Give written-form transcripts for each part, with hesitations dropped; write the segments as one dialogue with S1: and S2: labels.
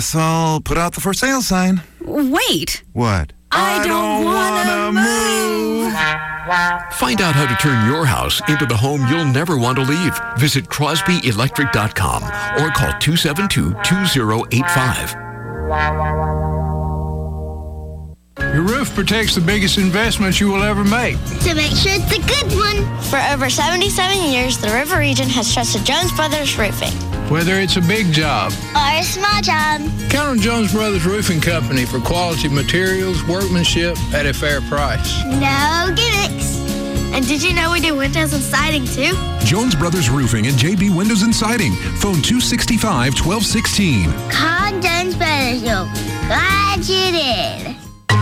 S1: So I'll put out the for sale sign.
S2: Wait.
S1: What?
S2: I don't want to move.
S3: Find out how to turn your house into the home you'll never want to leave. Visit CrosbyElectric.com or call 272-2085.
S4: Your roof protects the biggest investment you will ever make.
S5: To make sure it's a good one. For over 77 years, the River Region has trusted Jones Brothers Roofing.
S4: Whether it's a big job
S5: or a small job.
S4: Count on Jones Brothers Roofing Company for quality materials, workmanship at a fair price.
S5: No gimmicks. And did you know we do windows and siding too?
S6: Jones Brothers Roofing and JB Windows and Siding. Phone 265-1216.
S5: Call Jones Brothers. You're glad you did.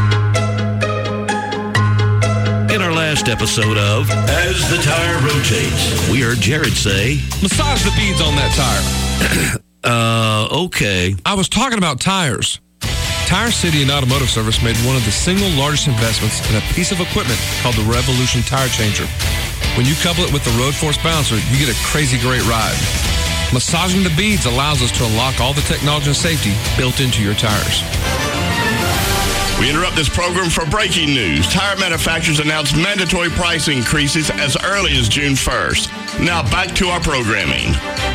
S7: In our last episode of As the Tire Rotates, we heard Jared say,
S8: massage the beads on that tire.
S7: Okay.
S8: I was talking about tires. Tire City and Automotive Service made one of the single largest investments in a piece of equipment called the Revolution Tire Changer. When you couple it with the Road Force Bouncer, you get a crazy great ride. Massaging the beads allows us to unlock all the technology and safety built into your tires.
S9: We interrupt this program for breaking news. Tire manufacturers announced mandatory price increases as early as June 1st. Now back to our programming.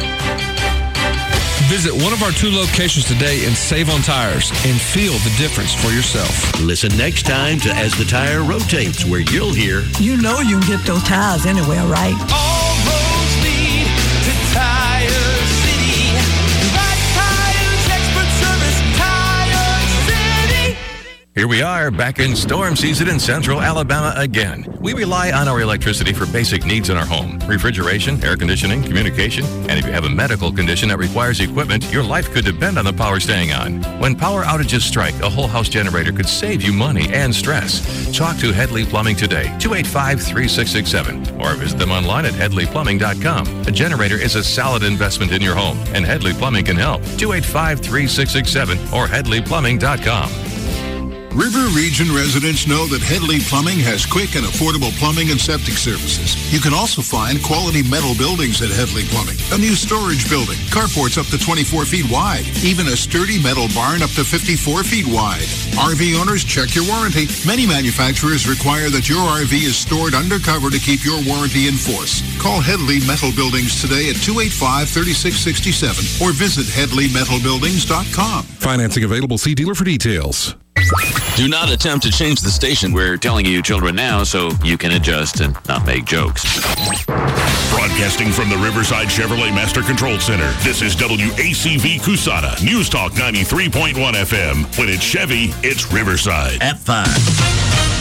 S8: Visit one of our 2 locations today and save on tires and feel the difference for yourself.
S7: Listen next time to As the Tire Rotates, where you'll hear...
S10: You know you can get those tires anywhere, right?
S11: All roads lead to Tire City. Right Tires, expert service, Tire City.
S12: Here we are, back in storm season in central Alabama again. We rely on our electricity for basic needs in our home. Refrigeration, air conditioning, communication, and if you have a medical condition that requires equipment, your life could depend on the power staying on. When power outages strike, a whole house generator could save you money and stress. Talk to Headley Plumbing today, 285-3667, or visit them online at headleyplumbing.com. A generator is a solid investment in your home, and Headley Plumbing can help. 285-3667 or headleyplumbing.com.
S13: River Region residents know that Headley Plumbing has quick and affordable plumbing and septic services. You can also find quality metal buildings at Headley Plumbing. A new storage building, carports up to 24 feet wide, even a sturdy metal barn up to 54 feet wide. RV owners, check your warranty. Many manufacturers require that your RV is stored undercover to keep your warranty in force. Call Headley Metal Buildings today at 285-3667 or visit headleymetalbuildings.com.
S6: Financing available. See dealer for details.
S14: Do not attempt to change the station. We're telling you children now so you can adjust and not make jokes.
S9: Broadcasting from the Riverside Chevrolet Master Control Center, this is WACV Cusana, News Talk 93.1 FM. When it's Chevy, it's Riverside.
S7: At 5.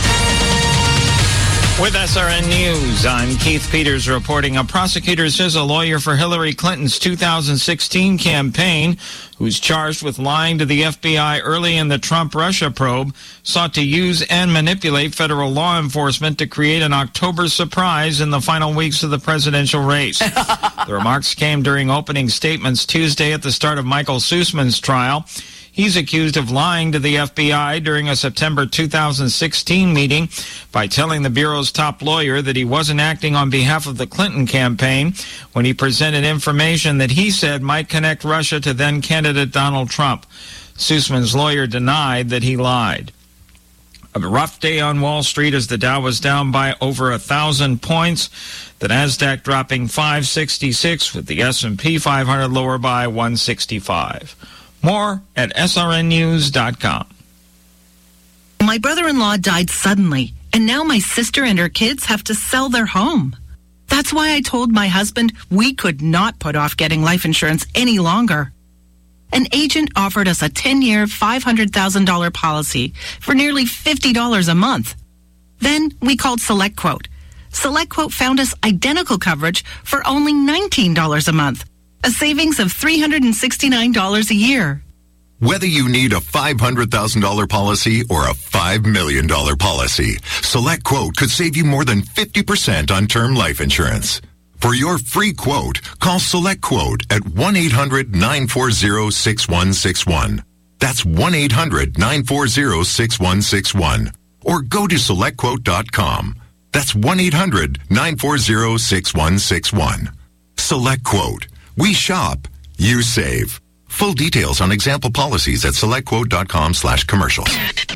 S15: With SRN News, I'm Keith Peters reporting. A prosecutor says a lawyer for Hillary Clinton's 2016 campaign, who's charged with lying to the FBI early in the Trump-Russia probe, sought to use and manipulate federal law enforcement to create an October surprise in the final weeks of the presidential race. The remarks came during opening statements Tuesday at the start of Michael Sussman's trial. He's accused of lying to the FBI during a September 2016 meeting by telling the Bureau's top lawyer that he wasn't acting on behalf of the Clinton campaign when he presented information that he said might connect Russia to then-candidate Donald Trump. Sussman's lawyer denied that he lied. A rough day on Wall Street as the Dow was down by over 1,000 points. The Nasdaq dropping 566 with the S&P 500 lower by 165. More at srnnews.com.
S16: My brother-in-law died suddenly, and now my sister and her kids have to sell their home. That's why I told my husband we could not put off getting life insurance any longer. An agent offered us a 10-year, $500,000 policy for nearly $50 a month. Then we called SelectQuote. SelectQuote found us identical coverage for only $19 a month. A savings of $369 a year.
S17: Whether you need a $500,000 policy or a $5 million policy, SelectQuote could save you more than 50% on term life insurance. For your free quote, call SelectQuote at 1-800-940-6161. That's 1-800-940-6161. Or go to SelectQuote.com. That's 1-800-940-6161. SelectQuote. We shop, you save. Full details on example policies at selectquote.com/commercials.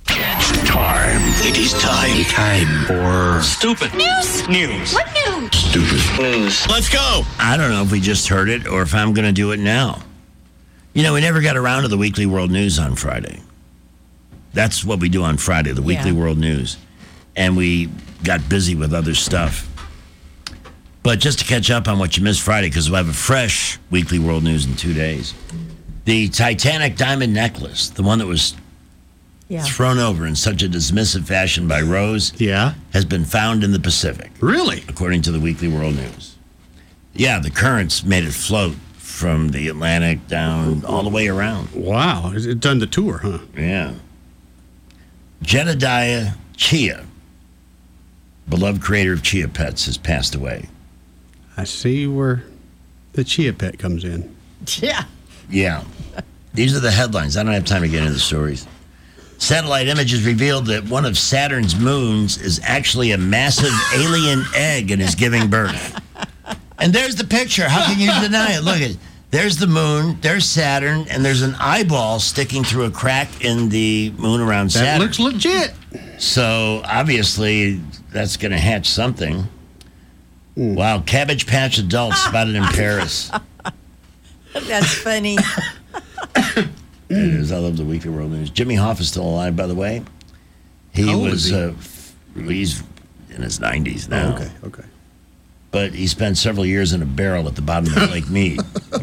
S7: Time. It is time. Time for stupid
S2: News.
S7: news.
S2: What news?
S7: Stupid news. Let's go.
S18: I don't know if we just heard it or if I'm going to do it now. You know, we never got around to the Weekly World News on Friday. That's what we do on Friday, the Weekly World News. And we got busy with other stuff. But just to catch up on what you missed Friday, because we'll have a fresh Weekly World News in 2 days. The Titanic diamond necklace, the one that was thrown over in such a dismissive fashion by Rose, has been found in the Pacific.
S19: Really?
S18: According to the Weekly World News. Yeah, the currents made it float from the Atlantic down all the way around.
S19: Wow. It's done the tour, huh?
S18: Yeah. Jedediah Chia, beloved creator of Chia Pets, has passed away.
S19: I see where the Chia Pet comes in.
S10: Yeah.
S18: Yeah. These are the headlines. I don't have time to get into the stories. Satellite images revealed that one of Saturn's moons is actually a massive alien egg and is giving birth. And there's the picture. How can you deny it? Look at it. There's the moon, there's Saturn, and there's an eyeball sticking through a crack in the moon around Saturn.
S19: That looks legit.
S18: So, obviously, that's going to hatch something. Wow, Cabbage Patch adults spotted in Paris.
S10: That's funny.
S18: It is. I love the Weekly World News. Jimmy Hoff is still alive, by the way. He
S19: How old
S18: was,
S19: is
S18: he's in his 90s now.
S19: Oh, okay.
S18: But he spent several years in a barrel at the bottom of Lake Mead.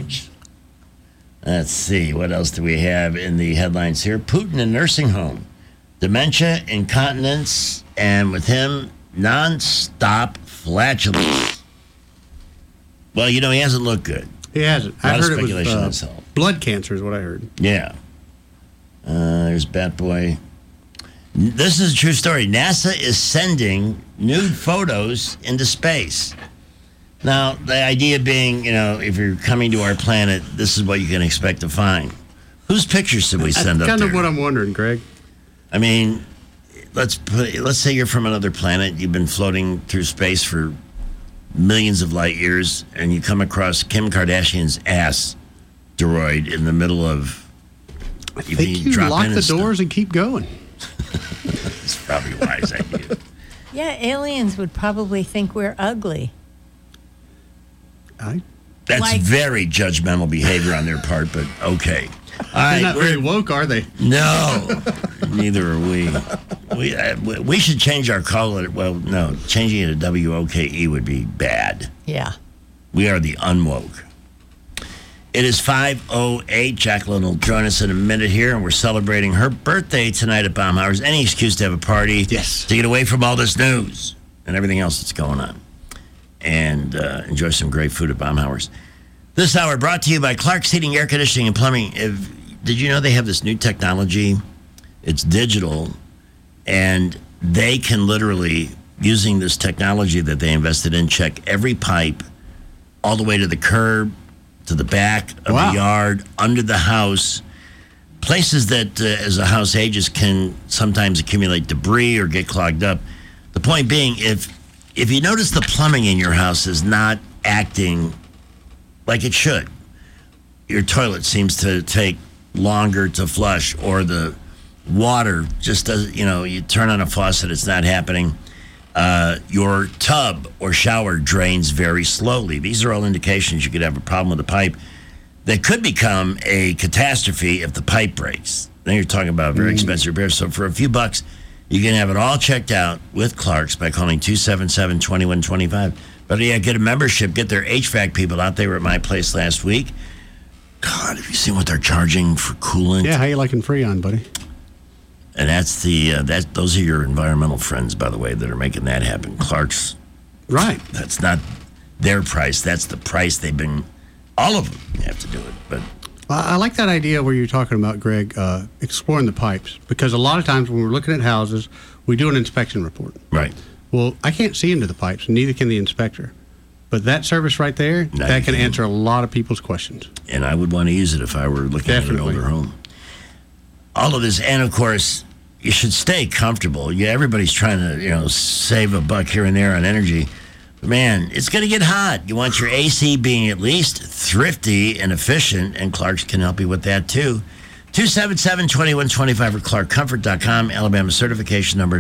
S18: Let's see, what else do we have in the headlines here? Putin in nursing home. Dementia, incontinence, and with him, non-stop flatulence. Well, you know, he hasn't looked good.
S19: He hasn't.
S18: A lot
S19: I
S18: of
S19: heard
S18: speculation
S19: it
S18: that's
S19: was
S18: all.
S19: blood cancer is what I heard.
S18: Yeah. There's Bat Boy. This is a true story. NASA is sending nude photos into space. Now, the idea being, you know, if you're coming to our planet, this is what you can expect to find. Whose pictures should we send up there?
S19: That's kind of what I'm wondering, Greg.
S18: I mean, let's say you're from another planet. You've been floating through space for millions of light years, and you come across Kim Kardashian's ass droid in the middle of.
S19: I think you lock the doors and keep going.
S18: It's probably a wise idea.
S10: Yeah, aliens would probably think we're ugly.
S18: That's very judgmental behavior on their part, but okay.
S19: They're not very woke, are they?
S18: No, neither are we. We should change our color. Well, no, changing it to WOKE would be bad.
S10: Yeah.
S18: We are the unwoke. It is 5:08. Jacqueline will join us in a minute here, and we're celebrating her birthday tonight at Baumhauer's. Any excuse to have a party.
S19: Yes.
S18: To get away from all this news and everything else that's going on. And enjoy some great food at Baumhauer's. This hour brought to you by Clark's Heating, Air Conditioning, and Plumbing. Did you know they have this new technology? It's digital, and they can literally, using this technology that they invested in, check every pipe all the way to the curb, to the back of the yard, under the house. Places that, as a house ages, can sometimes accumulate debris or get clogged up. The point being, if you notice the plumbing in your house is not acting like it should, your toilet seems to take longer to flush, or the water just doesn't, you turn on a faucet, it's not happening. Your tub or shower drains very slowly. These are all indications you could have a problem with the pipe that could become a catastrophe if the pipe breaks. Then you're talking about very expensive repairs. So for a few bucks, you can have it all checked out with Clark's by calling 277-2125. But yeah, get a membership, get their HVAC people out. They were at my place last week. God, have you seen what they're charging for coolant?
S19: Yeah, how you liking Freon, buddy?
S18: And that's those are your environmental friends, by the way, that are making that happen. Clark's.
S19: Right.
S18: That's not their price. That's the price they've been. All of them have to do it. But
S19: I like that idea where you're talking about, Greg, exploring the pipes. Because a lot of times when we're looking at houses, we do an inspection report.
S18: Right.
S19: Well, I can't see into the pipes, and neither can the inspector. But that service right there, that can answer a lot of people's questions.
S18: And I would want to use it if I were looking at an older home. All of this, and of course, you should stay comfortable. Yeah, everybody's trying to, save a buck here and there on energy. Man, it's going to get hot. You want your AC being at least thrifty and efficient, and Clark's can help you with that, too. 277-2125 or ClarkComfort.com, Alabama certification number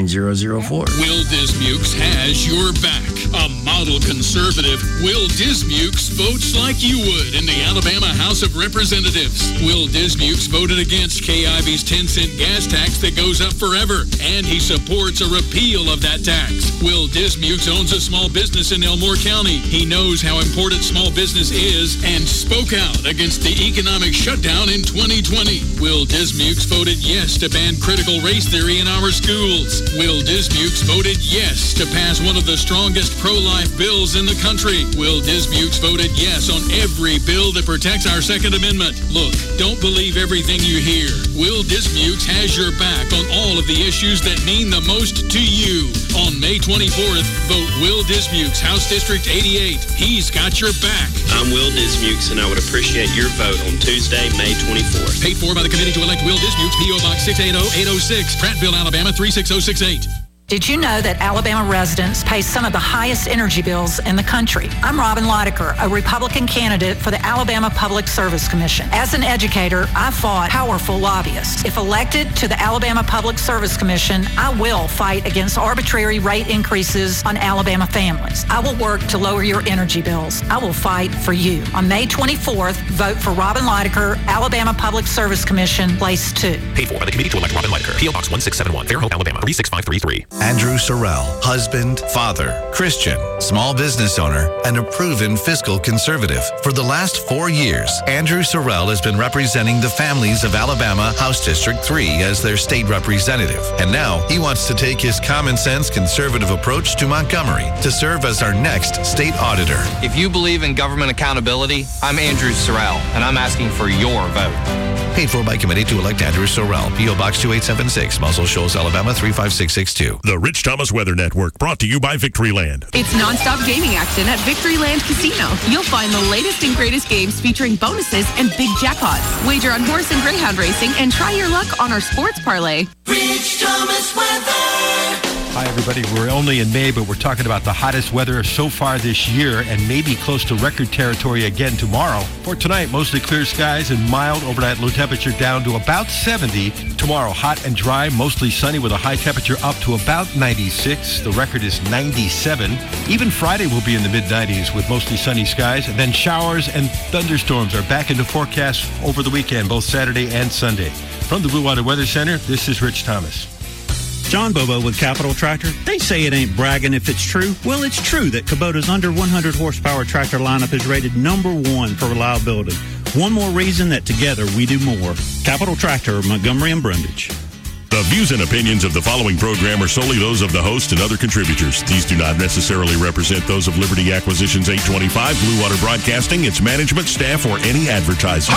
S18: 99004.
S20: Will Dismukes has your back. A model conservative, Will Dismukes votes like you would in the Alabama House of Representatives. Will Dismukes voted against KIV's 10-cent gas tax that goes up forever, and he supports a repeal of that tax. Will Dismukes owns a small business in Elmore County. He knows how important small business is and spoke out against the economic shutdown in 2020. Will Dismukes voted yes to ban critical race theory in our schools. Will Dismukes voted yes to pass one of the strongest pro-life bills in the country. Will Dismukes voted yes on every bill that protects our Second Amendment. Look, don't believe everything you hear. Will Dismukes has your back on all of the issues that mean the most to you. On May 24th, vote Will Dismukes, House District 88. He's got your back.
S21: I'm Will Dismukes, and I would appreciate your vote on Tuesday, May 24th.
S20: Paid for by the Committee to Elect Will Dismukes, P.O. Box 680806, Prattville, Alabama 36068.
S22: Did you know that Alabama residents pay some of the highest energy bills in the country? I'm Robin Lodeker, a Republican candidate for the Alabama Public Service Commission. As an educator, I fought powerful lobbyists. If elected to the Alabama Public Service Commission, I will fight against arbitrary rate increases on Alabama families. I will work to lower your energy bills. I will fight for you. On May 24th, vote for Robin Lodeker, Alabama Public Service Commission, Place 2.
S23: Paid for by the Committee to Elect Robin Lodeker, P.O. Box 1671, Fairhope, Alabama 36533.
S24: Andrew Sorrell, husband, father, Christian, small business owner, and a proven fiscal conservative. For the last 4 years, Andrew Sorrell has been representing the families of Alabama House District 3 as their state representative. And now he wants to take his common sense conservative approach to Montgomery to serve as our next state auditor.
S25: If you believe in government accountability, I'm Andrew Sorrell, and I'm asking for your vote.
S24: Paid for by Committee to Elect Andrew Sorrell, P.O. Box 2876, Muscle Shoals, Alabama 35662.
S9: The Rich Thomas Weather Network, brought to you by Victoryland.
S26: It's nonstop gaming action at Victoryland Casino. You'll find the latest and greatest games featuring bonuses and big jackpots. Wager on horse and greyhound racing and try your luck on our sports parlay.
S11: Rich Thomas Weather.
S27: Hi, everybody. We're only in May, but we're talking about the hottest weather so far this year and maybe close to record territory again tomorrow. For tonight, mostly clear skies and mild overnight low temperature down to about 70. Tomorrow, hot and dry, mostly sunny with a high temperature up to about 96. The record is 97. Even Friday will be in the mid-90s with mostly sunny skies. And then showers and thunderstorms are back into forecast over the weekend, both Saturday and Sunday. From the Blue Water Weather Center, this is Rich Thomas.
S28: John Bobo with Capital Tractor. They say it ain't bragging if it's true. Well, it's true that Kubota's under 100 horsepower tractor lineup is rated #1 for reliability. One more reason that together we do more. Capital Tractor, Montgomery and Brundage.
S9: The views and opinions of the following program are solely those of the host and other contributors. These do not necessarily represent those of Liberty Acquisitions 825, Blue Water Broadcasting, its management, staff, or any advertiser.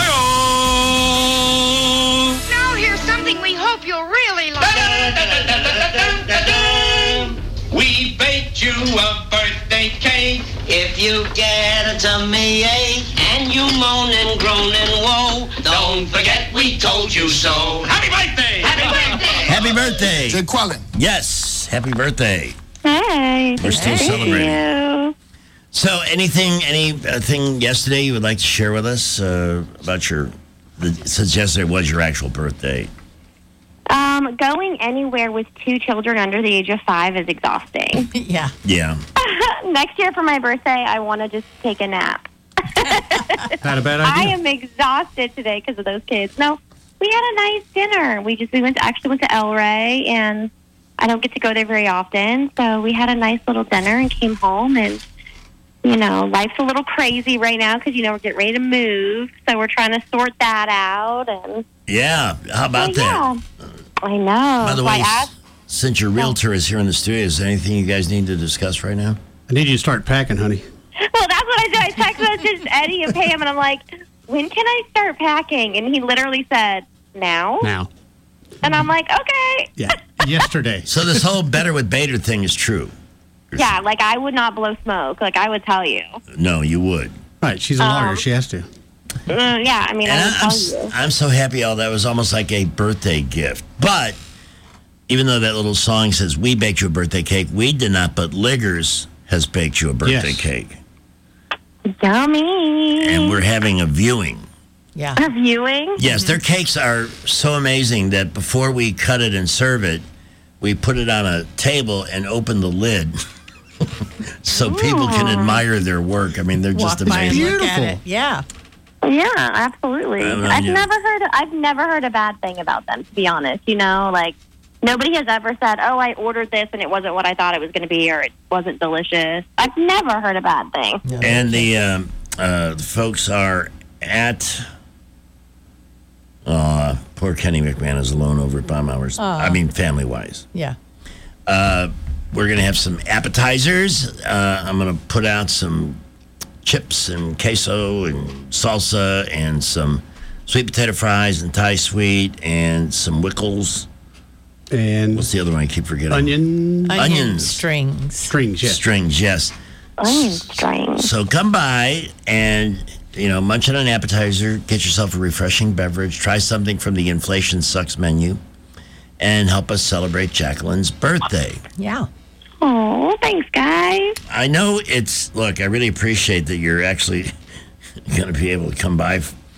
S29: Now here's something we hope you'll really like.
S11: We baked you a birthday cake. If you get a tummy ache and you moan and groan and woe, don't forget we told you so. Happy birthday! Happy birthday!
S18: Happy birthday!
S11: Jay Quellen.
S18: Yes, happy birthday.
S30: Hey.
S18: We're still celebrating. So, anything yesterday you would like to share with us about since yesterday was your actual birthday?
S30: Going anywhere with 2 children under the age of 5 is exhausting.
S10: Yeah.
S18: Yeah.
S30: Next year for my birthday, I want to just take a nap.
S19: Not a bad idea.
S30: I am exhausted today because of those kids. No, we had a nice dinner. We went to El Rey, and I don't get to go there very often. So we had a nice little dinner and came home, and life's a little crazy right now because we're getting ready to move. So we're trying to sort that out. And
S18: yeah, how about that?
S30: I know.
S18: By the way, since your realtor is here in the studio, is there anything you guys need to discuss right now?
S19: I need you to start packing, honey.
S30: Well, that's what I did. I text messaged Eddie and Pam, and I'm like, when can I start packing? And he literally said, now?
S19: Now.
S30: And I'm like, okay.
S19: Yeah, yesterday.
S18: So this whole Better with Bader thing is true?
S30: Yeah, like I would not blow smoke. Like I would tell you.
S18: No, you would.
S19: Right, she's a lawyer. She has to.
S30: Yeah, I mean,
S18: I'm so happy all that was almost like a birthday gift. But even though that little song says, we baked you a birthday cake, we did not, but Liggers has baked you a birthday cake.
S30: Yummy.
S18: And we're having a viewing.
S10: Yeah.
S30: A viewing?
S18: Yes, their cakes are so amazing that before we cut it and serve it, we put it on a table and open the lid so people can admire their work. I mean, they're just amazing.
S10: Look at it. Yeah.
S30: Yeah, absolutely. I've never heard a bad thing about them, to be honest. You know, like nobody has ever said, "Oh, I ordered this and it wasn't what I thought it was going to be, or it wasn't delicious." I've never heard a bad thing.
S18: Yeah. And the folks are at. Poor Kenny McMahon is alone over at Baumhauer's. I mean, family-wise.
S10: Yeah.
S18: We're going to have some appetizers. I'm going to put out some chips and queso and salsa and some sweet potato fries and Thai sweet and some wickles.
S19: And
S18: what's the other one I keep forgetting?
S10: Onions. Strings.
S19: Strings, yes.
S18: Strings, yes.
S30: Onion strings.
S18: So come by and, munch on an appetizer, get yourself a refreshing beverage, try something from the Inflation Sucks menu, and help us celebrate Jacqueline's birthday.
S10: Yeah.
S30: Oh, thanks, guys.
S18: I know look, I really appreciate that you're actually going to be able to come by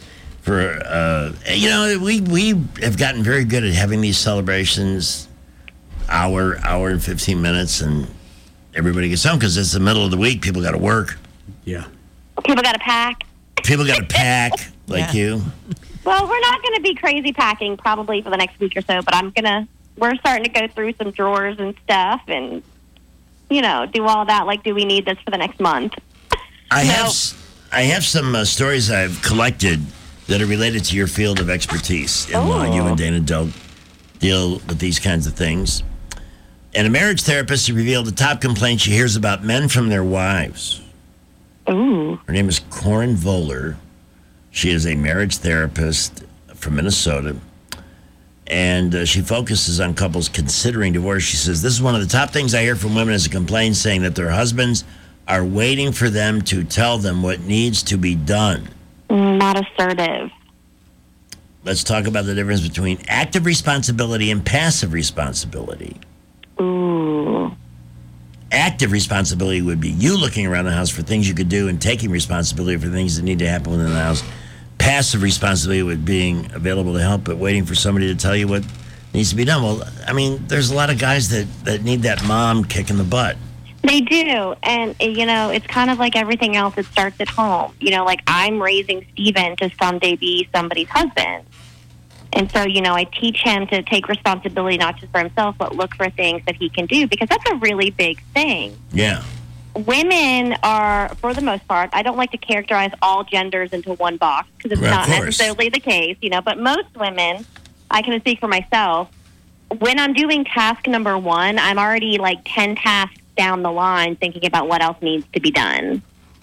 S18: for, we have gotten very good at having these celebrations, hour and 15 minutes, and everybody gets home because it's the middle of the week. People got to work.
S19: Yeah.
S30: People got to pack.
S18: People got to pack like you.
S30: Well, we're not going to be crazy packing probably for the next week or so, but we're starting to go through some drawers and stuff and, do all that. Like, do we need this for the next month?
S18: I have some stories I've collected that are related to your field of expertise in law. You and Dana don't deal with these kinds of things. And a marriage therapist has revealed the top complaint she hears about men from their wives.
S30: Ooh.
S18: Her name is Corin Voller. She is a marriage therapist from Minnesota. And she focuses on couples considering divorce. She says, this is one of the top things I hear from women as a complaint, saying that their husbands are waiting for them to tell them what needs to be done.
S30: Not assertive.
S18: Let's talk about the difference between active responsibility and passive responsibility.
S30: Ooh.
S18: Active responsibility would be you looking around the house for things you could do and taking responsibility for things that need to happen within the house. Passive responsibility would being available to help, but waiting for somebody to tell you what needs to be done. Well, I mean, there's a lot of guys that need that mom kick in the butt.
S30: They do. And, it's kind of like everything else. It starts at home. Like I'm raising Steven to someday be somebody's husband. And so, I teach him to take responsibility, not just for himself, but look for things that he can do, because that's a really big thing.
S18: Yeah.
S30: Women are, for the most part, I don't like to characterize all genders into one box, because it's not necessarily the case, but most women, I can speak for myself, when I'm doing task number 1, I'm already like 10 tasks down the line thinking about what else needs to be done.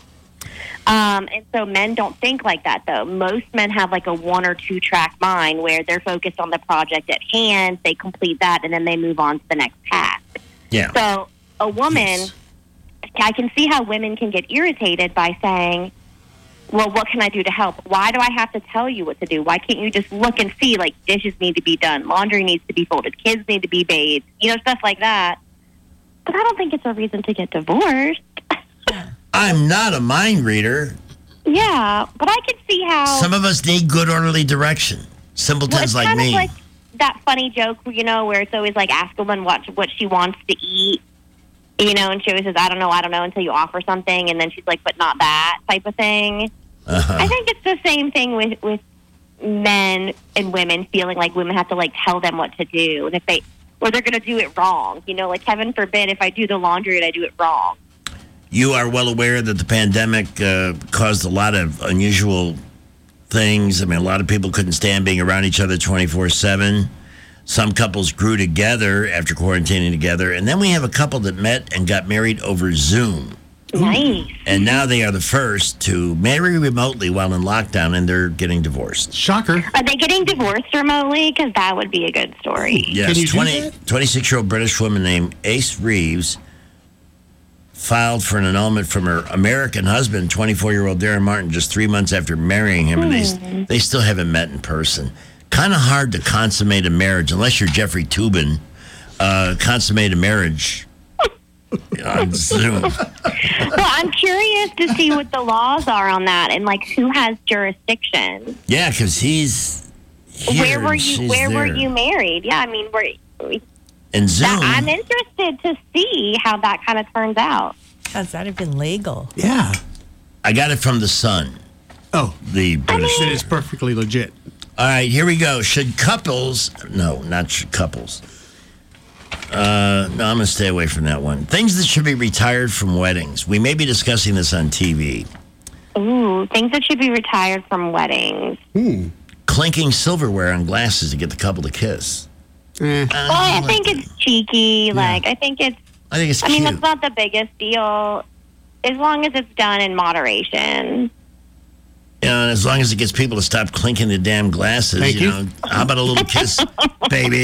S30: And so men don't think like that, though. Most men have like a 1 or 2 track mind where they're focused on the project at hand, they complete that, and then they move on to the next task.
S18: Yeah.
S30: So a woman, I can see how women can get irritated by saying, well, what can I do to help? Why do I have to tell you what to do? Why can't you just look and see, like, dishes need to be done, laundry needs to be folded, kids need to be bathed, stuff like that. But I don't think it's a reason to get divorced.
S18: I'm not a mind reader.
S30: Yeah, but I can see how...
S18: Some of us need good orderly direction. Simpletons like me.
S30: It's kind of like that funny joke, where it's always like, ask a woman what she wants to eat, and she always says, I don't know, until you offer something, and then she's like, but not that type of thing. Uh-huh. I think it's the same thing with men and women feeling like women have to, like, tell them what to do, and or they're going to do it wrong. Like, heaven forbid if I do the laundry and I do it wrong.
S18: You are well aware that the pandemic caused a lot of unusual things. I mean, a lot of people couldn't stand being around each other 24/7. Some couples grew together after quarantining together. And then we have a couple that met and got married over Zoom.
S30: Nice.
S18: And now they are the first to marry remotely while in lockdown, and they're getting divorced.
S19: Shocker.
S30: Are they getting divorced remotely? Because that would be a good story.
S18: Yes, 26-year-old British woman named Ace Reeves filed for an annulment from her American husband, 24-year-old Darren Martin, just 3 months after marrying him, and they still haven't met in person. Kind of hard to consummate a marriage, unless you're Jeffrey Toobin. Consummate a marriage on Zoom.
S30: Well, I'm curious to see what the laws are on that and like who has jurisdiction.
S18: Yeah, because he's here.
S30: Where were you married? Yeah, I mean,
S18: in Zoom.
S30: I'm interested to see how that kind of turns out.
S10: How's that even legal?
S19: Yeah.
S18: I got it from The Sun.
S19: Oh.
S18: The British.
S19: It is perfectly legit.
S18: All right, here we go. Should couples... No, not should couples. No, I'm going to stay away from that one. Things that should be retired from weddings. We may be discussing this on TV.
S30: Ooh, things that should be retired from weddings.
S18: Clinking silverware on glasses to get the couple to kiss.
S30: Well, I think it's cheeky.
S18: Yeah.
S30: Like, I think it's
S18: cute.
S30: I mean, that's not the biggest deal, as long as it's done in moderation.
S18: You know, and as long as it gets people to stop clinking the damn glasses,
S30: Thank
S18: you
S30: you.
S18: know, how about a little kiss, baby?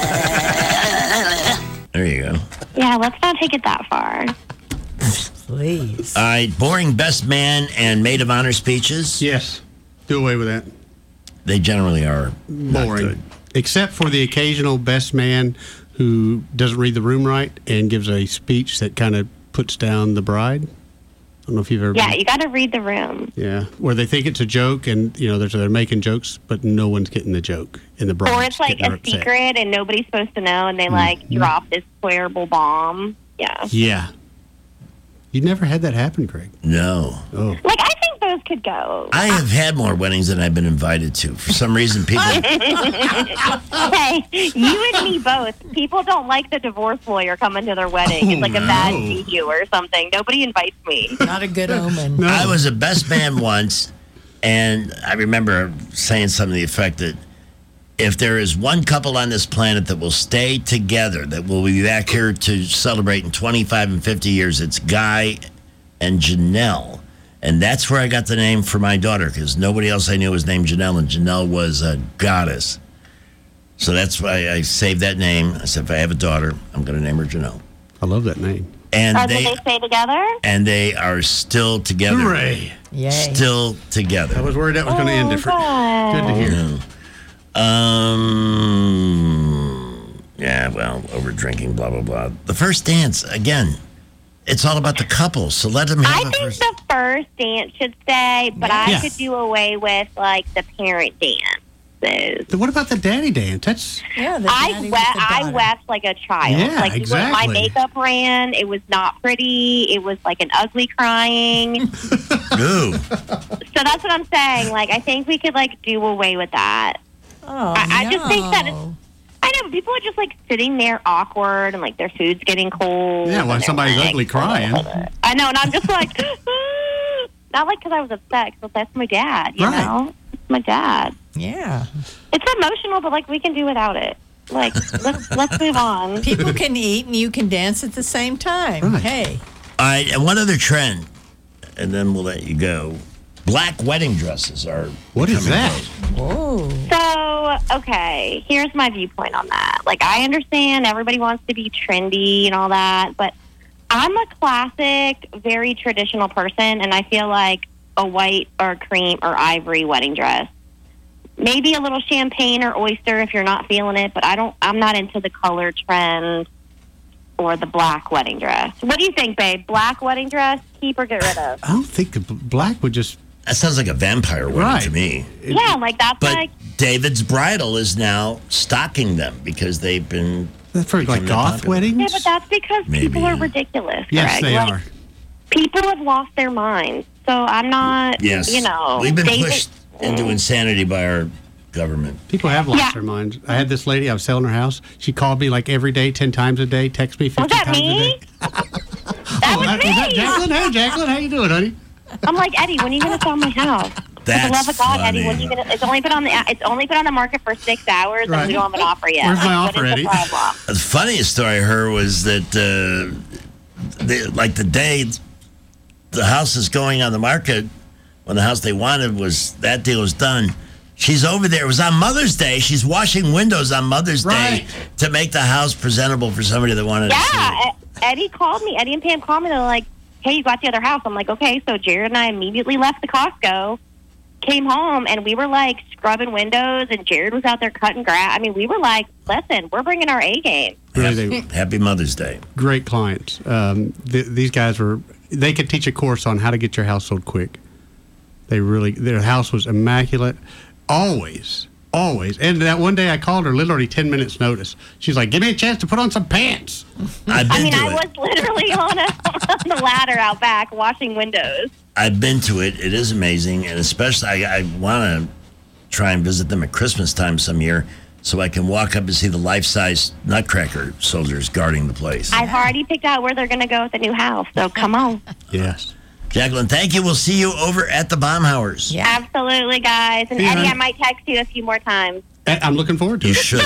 S18: There you go.
S30: Yeah, let's not take it that far.
S10: Please.
S18: All right, boring best man and maid of honor speeches.
S19: Yes. Do away with that.
S18: They generally are
S19: boring. Except for the occasional best man who doesn't read the room right and gives a speech that kind of puts down the bride. I don't know if you've ever...
S30: Yeah, you got to read the room.
S19: Yeah, where they think it's a joke and, you know, they're making jokes, but no one's getting the joke. And the bride
S30: Or it's like a secret and nobody's supposed to know, and they like drop this terrible bomb. Yeah.
S19: Yeah. You never had that happen, Greg?
S18: No.
S19: Oh.
S30: Like, I think those could go.
S18: I have had more weddings than I've been invited to. For some reason, people...
S30: Hey, you and me both. People don't like the divorce lawyer coming to their wedding. It's like a bad juju or something. Nobody invites me.
S10: Not a good omen.
S18: I was a best man once, and I remember saying something to the effect that if there is one couple on this planet that will stay together, that will be back here to celebrate in 25 and 50 years, it's Guy and Janelle. And that's where I got the name for my daughter, because nobody else I knew was named Janelle, and Janelle was a goddess. So that's why I saved that name. I said, if I have a daughter, I'm going to name her Janelle.
S19: I love that name.
S18: And
S30: Did they stay together?
S18: And they are still together.
S19: Hooray.
S10: Yay.
S18: Still together.
S19: I was worried that was going to end different. Good to hear.
S18: No. Yeah, well, over drinking, blah, blah, blah. The first dance, again, it's all about the couple, so let them have
S30: I
S18: a
S30: think
S18: first...
S30: the first dance should stay, but I
S19: Yes.
S30: could do away with, like, the parent dances.
S19: What about the daddy dance? That's...
S10: Yeah,
S30: I wept like a child.
S19: Yeah,
S30: like when my
S19: exactly.
S30: makeup ran, it was not pretty. It was like an ugly crying.
S18: Ooh.
S30: So that's what I'm saying. Like, I think we could like do away with that.
S10: Oh,
S30: I just think that I know people are just like sitting there awkward and like their food's getting cold.
S19: Yeah, while
S30: and they're
S19: somebody's
S30: like,
S19: ugly crying.
S30: I know, and I'm just like, not like because I was upset, but that's my dad. You
S19: Right.
S30: know, it's my dad.
S10: Yeah.
S30: It's emotional, but like we can do without it. Like let's move on.
S10: People can eat and you can dance at the same time.
S19: Right.
S10: Hey.
S18: All right, and one other trend, and then we'll let you go. Black wedding dresses are...
S19: What is
S18: becoming
S19: that?
S10: Whoa.
S30: So, okay, here's my viewpoint on that. Like, I understand everybody wants to be trendy and all that, but I'm a classic, very traditional person, and I feel like a white or cream or ivory wedding dress. Maybe a little champagne or oyster if you're not feeling it, but I'm not into the color trend or the black wedding dress. What do you think, babe? Black wedding dress, keep or get rid of?
S19: I don't think the black would just...
S18: That sounds like a vampire wedding
S19: Right.
S18: to me.
S30: Yeah, like that's
S18: But
S30: like...
S18: David's Bridal is now stocking them because they've been...
S19: That's for like goth weddings?
S30: Yeah, but that's because people
S18: Maybe.
S30: are ridiculous,
S19: Yes,
S30: Greg.
S19: they
S30: Like,
S19: are.
S30: people have lost their minds. So I'm not,
S18: Yes.
S30: you know.
S18: We've been
S30: David-
S18: pushed into insanity by our government.
S19: People have lost
S30: Yeah.
S19: their minds. I had this lady, I was selling her house. She called me like every day, 10 times a day, text me 50
S30: Was that
S19: times a
S30: me?
S19: day.
S30: That was
S19: Is that
S30: me.
S19: Jacqueline? Hey, Jacqueline, how you doing, honey?
S30: I'm like, Eddie, when are you going to sell my house? For the
S18: That's
S30: love of God, Eddie, when
S18: funny.
S30: are you going to? It's only been on the market for 6 hours,
S19: Right.
S30: and we don't have an offer yet.
S19: Where's my
S30: What
S19: offer,
S30: is
S19: Eddie?
S30: the problem?
S18: The funniest story I heard was that, the day the house is going on the market, when the house they wanted was, that deal was done, she's over there. It was on Mother's Day. She's washing windows on Mother's Day to make the house presentable for somebody that wanted to see it.
S30: Yeah, Eddie called me. Eddie and Pam called me. They're like, hey, you got the other house. I'm like, okay. So Jared and I immediately left the Costco, came home, and we were like scrubbing windows, and Jared was out there cutting grass. I mean, we were like, listen, we're bringing our A game.
S19: Really,
S18: Happy Mother's Day.
S19: Great clients. These guys they could teach a course on how to get your house sold quick. Their house was immaculate. Always. And that one day I called her literally 10 minutes notice. She's like, give me a chance to put on some pants.
S30: I was literally on the ladder out back washing windows.
S18: I've been to it. It is amazing. And especially, I want to try and visit them at Christmas time some year so I can walk up and see the life-size Nutcracker soldiers guarding the place.
S30: I've already picked out where they're going to go with the new house, so come on.
S19: Yes.
S18: Jacqueline, thank you. We'll see you over at the Baumhauers.
S30: Yeah. Absolutely, guys. And Eddie, I might text you a few more times.
S19: I'm looking forward to it.
S18: You should.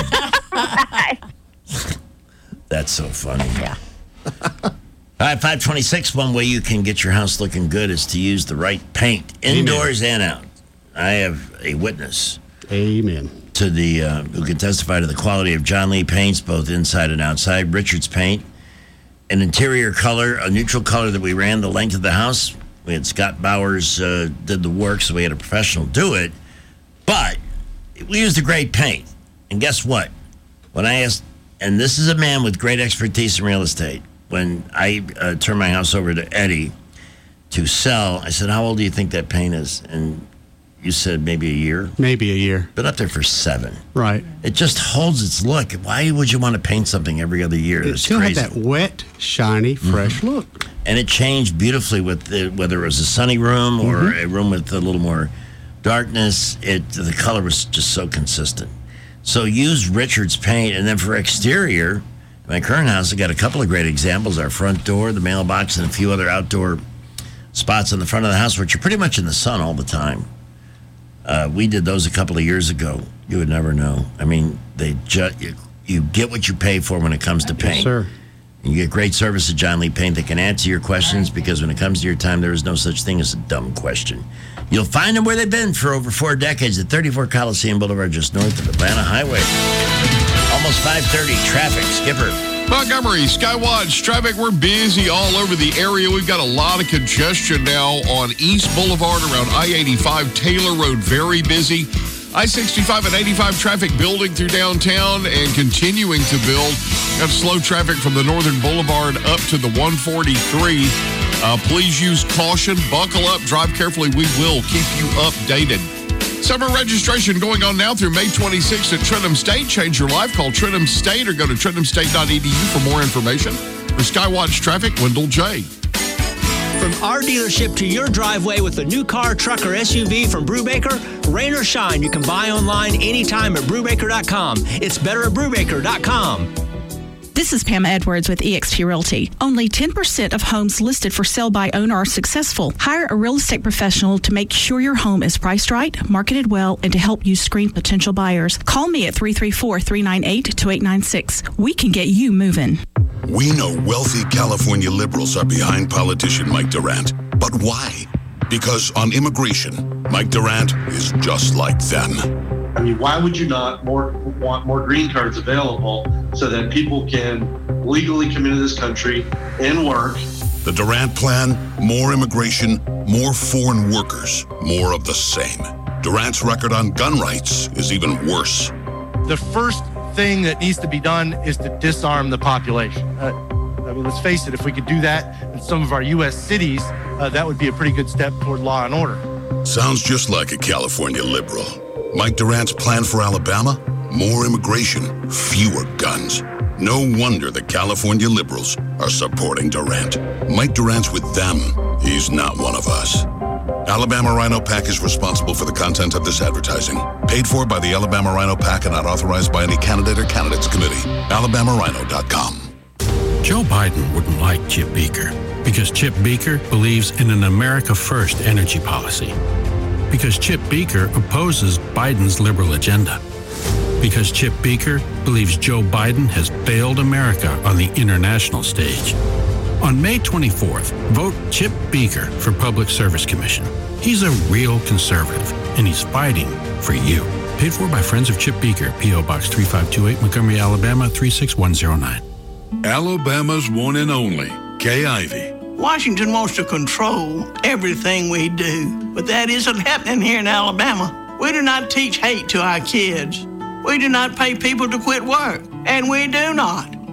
S18: That's so funny.
S10: Yeah.
S18: All right, 526. One way you can get your house looking good is to use the right paint, indoors and out. I have a witness.
S19: Amen.
S18: To the who can testify to the quality of John Lee paints, both inside and outside. Richard's Paint, an interior color, a neutral color that we ran the length of the house. We had Scott Bowers did the work, so we had a professional do it. But we used a great paint. And guess what? When I asked, and this is a man with great expertise in real estate, when I turned my house over to Eddie to sell, I said, how old do you think that paint is? And you said maybe a year?
S19: Maybe a year.
S18: Been up there for 7.
S19: Right.
S18: It just holds its look. Why would you want to paint something every other year?
S19: It still had that wet, shiny, fresh look.
S18: And it changed beautifully with whether it was a sunny room or a room with a little more darkness. The color was just so consistent. So use Richard's Paint. And then for exterior, my current house, I got a couple of great examples. Our front door, the mailbox, and a few other outdoor spots on the front of the house, which are pretty much in the sun all the time. We did those a couple of years ago. You would never know. I mean, you get what you pay for when it comes to paint.
S19: Yes, sir.
S18: And you get great service at John Lee Paint. They can answer your questions because when it comes to your time, there is no such thing as a dumb question. You'll find them where they've been for over 4 decades at 34 Coliseum Boulevard, just north of Atlanta Highway. Almost 5:30. Traffic. Skipper.
S1: Montgomery, Skywatch traffic, we're busy all over the area. We've got a lot of congestion now on East Boulevard around I-85, Taylor Road, very busy. I-65 and 85 traffic building through downtown and continuing to build. Got slow traffic from the Northern Boulevard up to the 143. Please use caution, buckle up, drive carefully. We will keep you updated. Summer registration going on now through May 26th at Trentham State. Change your life. Call Trentham State or go to trenthamstate.edu for more information. For Skywatch Traffic, Wendell J.
S3: From our dealership to your driveway with a new car, truck, or SUV from Brubaker, rain or shine, you can buy online anytime at Brubaker.com. It's better at Brubaker.com.
S4: This is Pam Edwards with eXp Realty. Only 10% of homes listed for sale by owner are successful. Hire a real estate professional to make sure your home is priced right, marketed well, and to help you screen potential buyers. Call me at 334-398-2896. We can get you moving.
S5: We know wealthy California liberals are behind politician Mike Durant. But why? Because on immigration, Mike Durant is just like them.
S6: I mean, why would you not want more green cards available so that people can legally come into this country and work?
S5: The Durant plan, more immigration, more foreign workers, more of the same. Durant's record on gun rights is even worse.
S8: The first thing that needs to be done is to disarm the population. I mean, let's face it, if we could do that in some of our U.S. cities, that would be a pretty good step toward law and order.
S5: Sounds just like a California liberal. Mike Durant's plan for Alabama? More immigration, fewer guns. No wonder the California liberals are supporting Durant. Mike Durant's with them. He's not one of us. Alabama Rhino PAC is responsible for the content of this advertising. Paid for by the Alabama Rhino PAC and not authorized by any candidate or candidates committee. AlabamaRhino.com.
S12: Joe Biden wouldn't like Chip Beaker because Chip Beaker believes in an America First energy policy. Because Chip Beaker opposes Biden's liberal agenda. Because Chip Beaker believes Joe Biden has failed America on the international stage. On May 24th, vote Chip Beaker for Public Service Commission. He's a real conservative, and he's fighting for you. Paid for by Friends of Chip Beaker, P.O. Box 3528, Montgomery, Alabama 36109.
S13: Alabama's one and only, Kay Ivey.
S14: Washington wants to control everything we do, but that isn't happening here in Alabama. We do not teach hate to our kids. We do not pay people to quit work, and we do not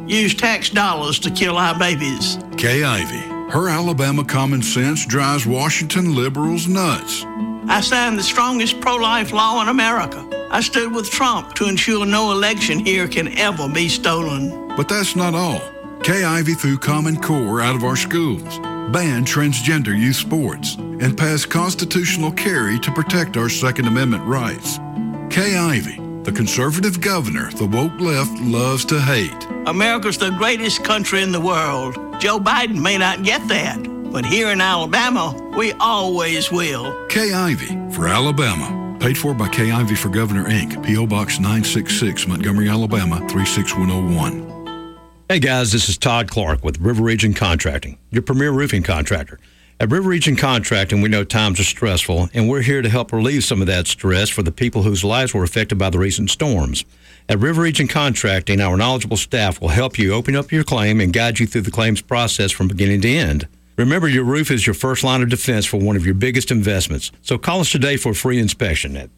S14: use tax dollars to kill our babies.
S13: Kay Ivey. Her Alabama common sense drives Washington liberals nuts.
S14: I signed the strongest pro-life law in America. I stood with Trump to ensure no election here can ever be stolen.
S13: But that's not all. Kay Ivey threw Common Core out of our schools, banned transgender youth sports, and passed constitutional carry to protect our Second Amendment rights. Kay Ivey, the conservative governor the woke left loves to hate.
S14: America's the greatest country in the world. Joe Biden may not get that, but here in Alabama, we always will.
S13: Kay Ivey for Alabama. Paid for by Kay Ivey for Governor, Inc., P.O. Box 966, Montgomery, Alabama, 36101.
S2: Hey guys, this is Todd Clark with River Region Contracting, your premier roofing contractor. At River Region Contracting, we know times are stressful, and we're here to help relieve some of that stress for the people whose lives were affected by the recent storms. At River Region Contracting, our knowledgeable staff will help you open up your claim and guide you through the claims process from beginning to end. Remember, your roof is your first line of defense for one of your biggest investments. So call us today for a free inspection at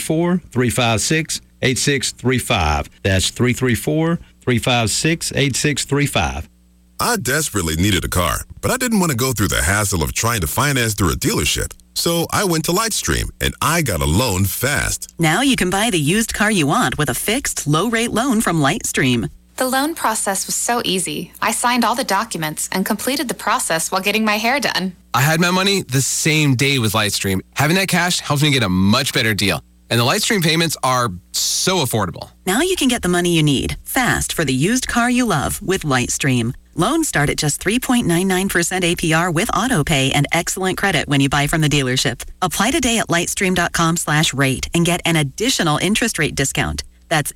S2: 334-356-8635. That's 334-356-8635.
S7: I desperately needed a car, but I didn't want to go through the hassle of trying to finance through a dealership. So I went to Lightstream, and I got a loan fast.
S15: Now you can buy the used car you want with a fixed, low-rate loan from Lightstream.
S16: The loan process was so easy. I signed all the documents and completed the process while getting my hair done.
S17: I had my money the same day with Lightstream. Having that cash helps me get a much better deal. And the Lightstream payments are so affordable.
S15: Now you can get the money you need, fast, for the used car you love with Lightstream. Loans start at just 3.99% APR with autopay and excellent credit when you buy from the dealership. Apply today at lightstream.com/rate and get an additional interest rate discount. That's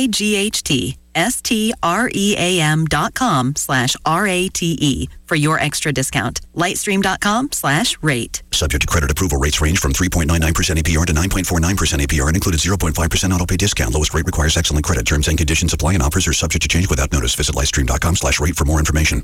S15: lightstream.com/RATE for your extra discount. Lightstream.com/rate.
S20: Subject to credit approval. Rates range from 3.99% APR to 9.49% APR and included 0.5% autopay discount. Lowest rate requires excellent credit. Terms and conditions apply and offers are subject to change without notice. Visit lightstream.com/rate for more information.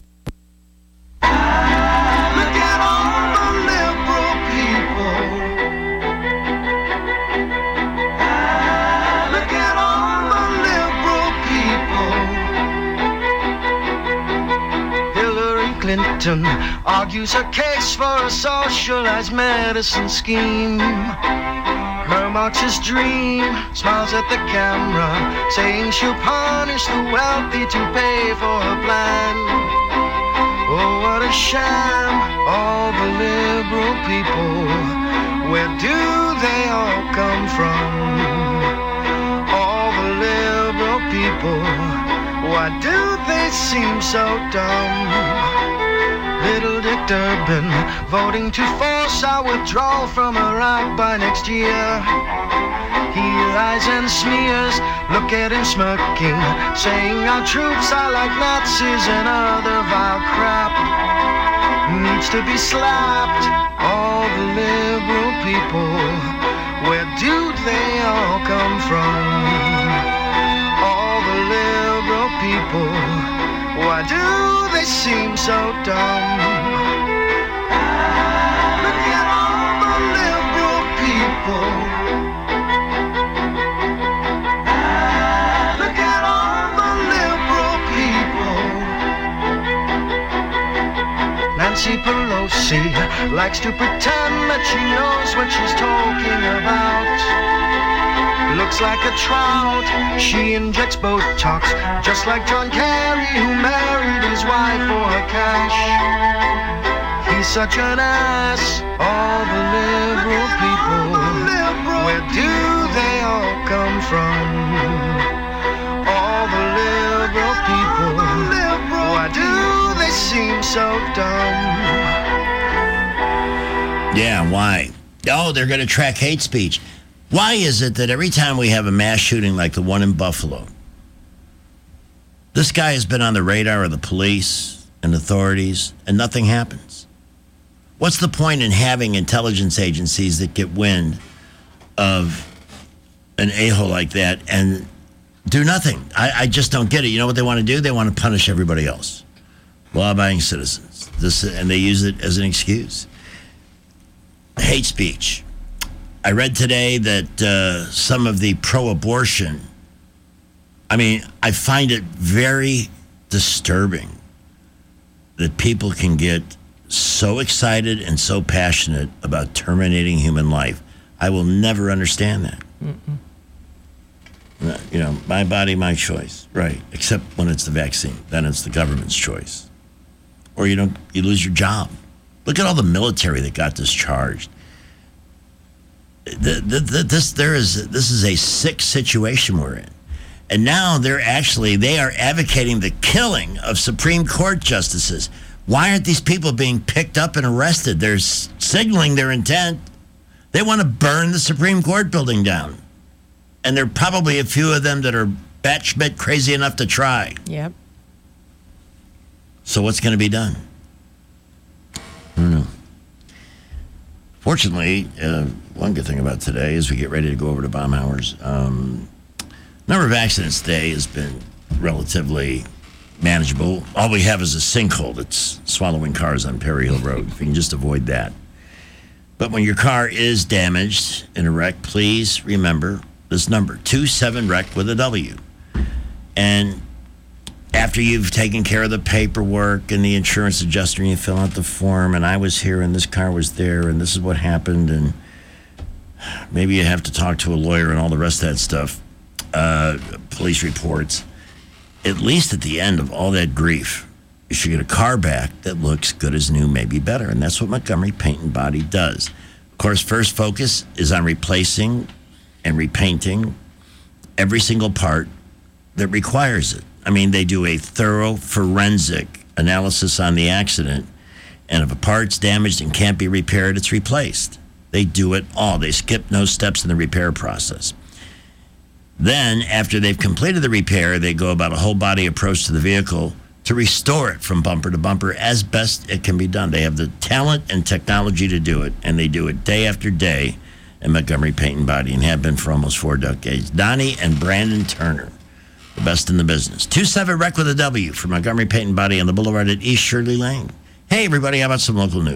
S21: Clinton argues her case for a socialized medicine scheme. Her Marxist dream smiles at the camera, saying she'll punish the wealthy to pay for her plan. Oh, what a sham, all the liberal people. Where do they all come from? All the liberal people, why do they seem so dumb? Little Dick Durbin voting to force our withdrawal from Iraq by next year. He lies and smears, look at him smirking, saying our troops are like Nazis and other vile crap. Needs to be slapped, all the liberal people. Where do they all come from? All the liberal people. Why do they seem so dumb? Look at all the liberal people. Look at all the liberal people. Nancy Pelosi likes to pretend that she knows what she's talking about. Looks like a trout, she injects Botox, just like John Kerry, who married his wife for her cash. He's such an ass, all the liberal people. Where do they all come from? All the liberal people. Why do they seem so dumb?
S18: Yeah, why? Oh, they're going to track hate speech. Why is it that every time we have a mass shooting like the one in Buffalo, this guy has been on the radar of the police and authorities and nothing happens? What's the point in having intelligence agencies that get wind of an a-hole like that and do nothing? I just don't get it. You know what they want to do? They want to punish everybody else. Law-abiding citizens. And they use it as an excuse. Hate speech. I read today that some of the pro-abortion, I find it very disturbing that people can get so excited and so passionate about terminating human life. I will never understand that. You know, my body, my choice. Right. Except when it's the vaccine. Then it's the government's choice. Or you lose your job. Look at all the military that got discharged. This is a sick situation we're in. And now they are advocating the killing of Supreme Court justices. Why aren't these people being picked up and arrested? They're signaling their intent. They want to burn the Supreme Court building down. And there are probably a few of them that are batshit crazy enough to try.
S9: Yep.
S18: So what's going to be done? I don't know. Fortunately, one good thing about today is we get ready to go over to bomb hours. Number of accidents today has been relatively manageable. All we have is a sinkhole that's swallowing cars on Perry Hill Road. If you can just avoid that. But when your car is damaged in a wreck, please remember this number, 27-REC with a W. And after you've taken care of the paperwork and the insurance adjuster and you fill out the form, and I was here and this car was there and this is what happened, and maybe you have to talk to a lawyer and all the rest of that stuff, police reports, at least at the end of all that grief, you should get a car back that looks good as new, maybe better. And that's what Montgomery Paint and Body does. Of course, first focus is on replacing and repainting every single part that requires it. I mean, they do a thorough forensic analysis on the accident, and if a part's damaged and can't be repaired, it's replaced. They do it all. They skip no steps in the repair process. Then, after they've completed the repair, they go about a whole body approach to the vehicle to restore it from bumper to bumper as best it can be done. They have the talent and technology to do it, and they do it day after day at Montgomery Paint and Body, and have been for almost 4 decades. Donnie and Brandon Turner, the best in the business. 27-REC with a W for Montgomery Paint and Body on the boulevard at East Shirley Lane. Hey, everybody, how about some local news?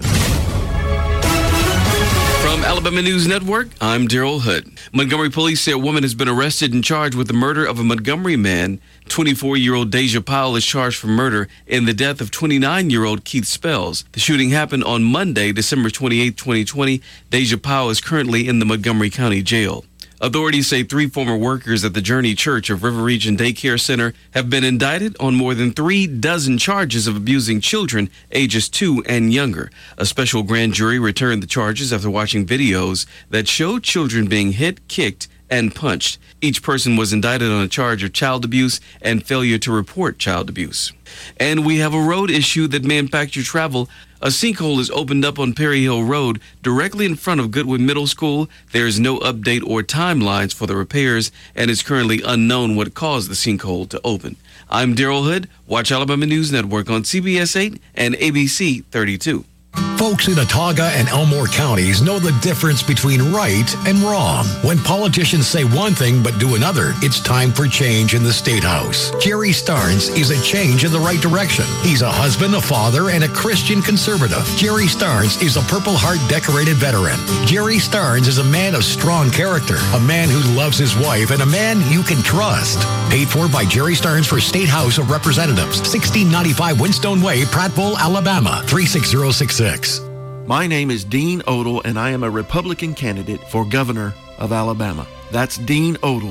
S11: From Alabama News Network, I'm Daryl Hood. Montgomery police say a woman has been arrested and charged with the murder of a Montgomery man. 24-year-old Deja Powell is charged for murder in the death of 29-year-old Keith Spells. The shooting happened on Monday, December 28, 2020. Deja Powell is currently in the Montgomery County Jail. Authorities say 3 former workers at the Journey Church of River Region Daycare Center have been indicted on more than 36 charges of abusing children ages 2 and younger. A special grand jury returned the charges after watching videos that showed children being hit, kicked, and punched. Each person was indicted on a charge of child abuse and failure to report child abuse. And we have a road issue that may impact your travel. A sinkhole is opened up on Perry Hill Road directly in front of Goodwood Middle School. There is no update or timelines for the repairs, and it's currently unknown what caused the sinkhole to open. I'm Daryl Hood. Watch Alabama News Network on CBS 8 and ABC 32.
S22: Folks in Autauga and Elmore counties know the difference between right and wrong. When politicians say one thing but do another, it's time for change in the State House. Jerry Starnes is a change in the right direction. He's a husband, a father, and a Christian conservative. Jerry Starnes is a Purple Heart decorated veteran. Jerry Starnes is a man of strong character, a man who loves his wife, and a man you can trust. Paid for by Jerry Starnes for State House of Representatives, 1695 Winstone Way, Prattville, Alabama, 36066.
S23: My name is Dean Odle, and I am a Republican candidate for governor of Alabama. That's Dean Odle,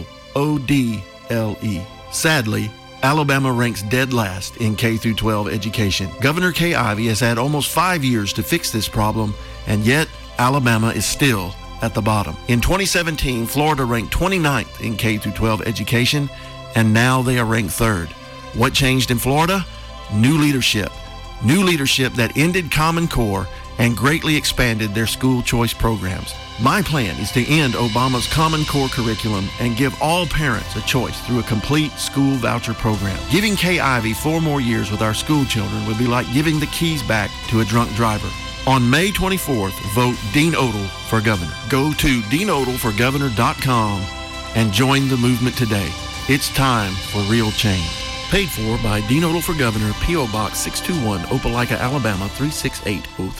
S23: O-D-L-E. Sadly, Alabama ranks dead last in K-12 education. Governor Kay Ivey has had almost 5 years to fix this problem, and yet Alabama is still at the bottom. In 2017, Florida ranked 29th in K-12 education, and now they are ranked 3rd. What changed in Florida? New leadership. New leadership that ended Common Core and greatly expanded their school choice programs. My plan is to end Obama's Common Core curriculum and give all parents a choice through a complete school voucher program. Giving Kay Ivey 4 more years with our school children would be like giving the keys back to a drunk driver. On May 24th, vote Dean Odle for governor. Go to deanodleforgovernor.com and join the movement today. It's time for real change. Paid for by Dean Odle for Governor, P.O. Box 621, Opelika, Alabama 36803.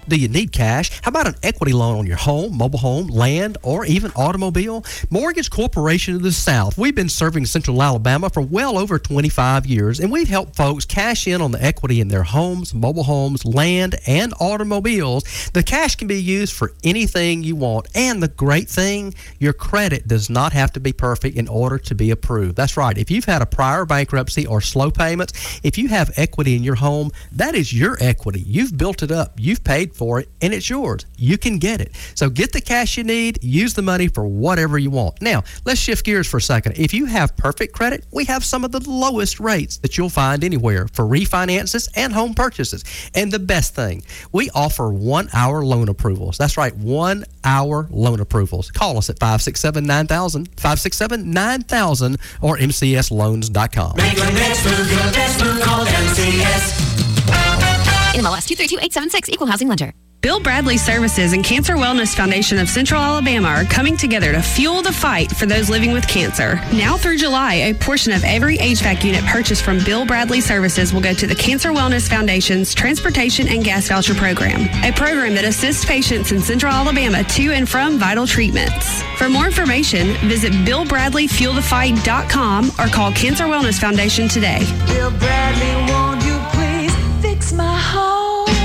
S9: Do you need cash? How about an equity loan on your home, mobile home, land, or even automobile? Mortgage Corporation of the South. We've been serving Central Alabama for well over 25 years, and we've helped folks cash in on the equity in their homes, mobile homes, land, and automobiles. The cash can be used for anything you want, and the great thing, your credit does not have to be perfect in order to be approved. That's right. If you've had a prior bankruptcy or slow payments, if you have equity in your home, that is your equity. You've built it up, you've paid for it, and it's yours. You can get it. So get the cash you need, use the money for whatever you want. Now, let's shift gears for a second. If you have perfect credit, we have some of the lowest rates that you'll find anywhere for refinances and home purchases. And the best thing, we offer 1-hour loan approvals. That's right, 1-hour loan approvals. Call us at 567-9000, 567-9000, or mcsloans.com.
S10: Make your next move your best move. Call MCS.
S19: NMLS 232876, Equal Housing Lender.
S24: Bill Bradley Services and Cancer Wellness Foundation of Central Alabama are coming together to fuel the fight for those living with cancer. Now through July, a portion of every HVAC unit purchased from Bill Bradley Services will go to the Cancer Wellness Foundation's Transportation and Gas Voucher Program, a program that assists patients in Central Alabama to and from vital treatments. For more information, visit BillBradleyFuelTheFight.com or call Cancer Wellness Foundation today.
S10: Bill Bradley, won't you please fix my home?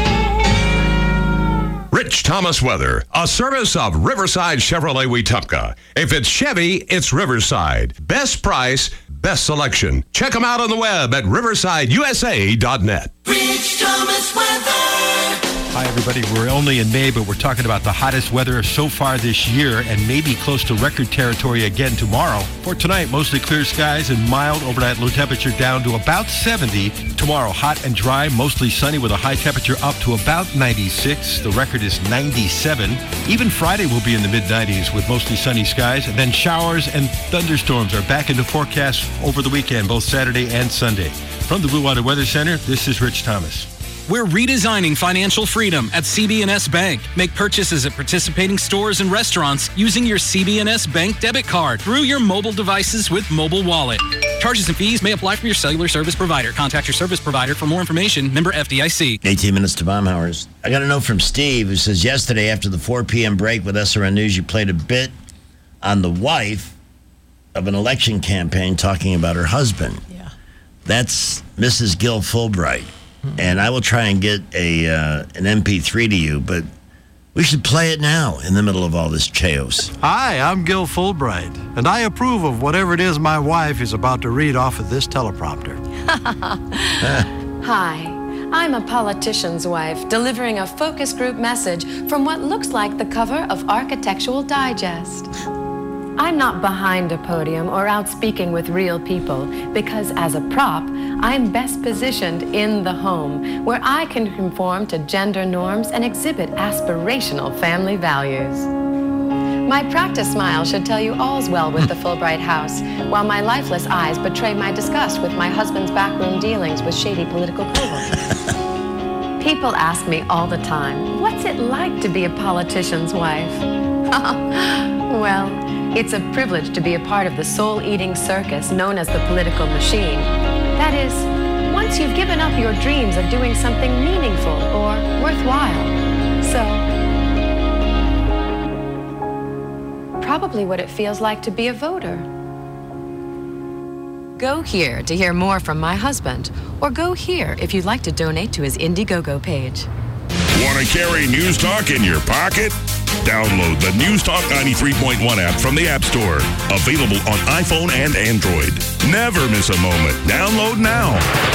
S25: Rich Thomas Weather, a service of Riverside Chevrolet Wetumpka. If it's Chevy, it's Riverside. Best price, best selection. Check them out on the web at riversideusa.net.
S10: Rich Thomas Weather.
S26: Hi, everybody. We're only in May, but we're talking about the hottest weather so far this year and maybe close to record territory again tomorrow. For tonight, mostly clear skies and mild overnight low temperature down to about 70. Tomorrow, hot and dry, mostly sunny with a high temperature up to about 96. The record is 97. Even Friday will be in the mid-90s with mostly sunny skies. And then showers and thunderstorms are back into forecast over the weekend, both Saturday and Sunday. From the Blue Water Weather Center, this is Rich Thomas.
S27: We're redesigning financial freedom at CB&S Bank. Make purchases at participating stores and restaurants using your CB&S Bank debit card through your mobile devices with Mobile Wallet. Charges and fees may apply from your cellular service provider. Contact your service provider for more information. Member FDIC.
S18: 18 minutes to bomb hours. I got a note from Steve who says, yesterday after the 4 p.m. break with SRN News, you played a bit on the wife of an election campaign talking about her husband. Yeah. That's Mrs. Gil Fulbright. And I will try and get an MP3 to you, but we should play it now in the middle of all this chaos.
S28: Hi, I'm Gil Fulbright, and I approve of whatever it is my wife is about to read off of this teleprompter.
S29: Hi, I'm a politician's wife delivering a focus group message from what looks like the cover of Architectural Digest. I'm not behind a podium or out speaking with real people because as a prop, I'm best positioned in the home where I can conform to gender norms and exhibit aspirational family values. My practice smile should tell you all's well with the Fulbright house, while my lifeless eyes betray my disgust with my husband's backroom dealings with shady political cohorts. People ask me all the time, what's it like to be a politician's wife? Well, it's a privilege to be a part of the soul-eating circus known as the political machine. That is, once you've given up your dreams of doing something meaningful or worthwhile. So, probably what it feels like to be a voter. Go here to hear more from my husband, or go here if you'd like to donate to his Indiegogo page.
S30: Want to carry News Talk in your pocket? Download the News Talk 93.1 app from the App Store. Available on iPhone and Android. Never miss a moment. Download now.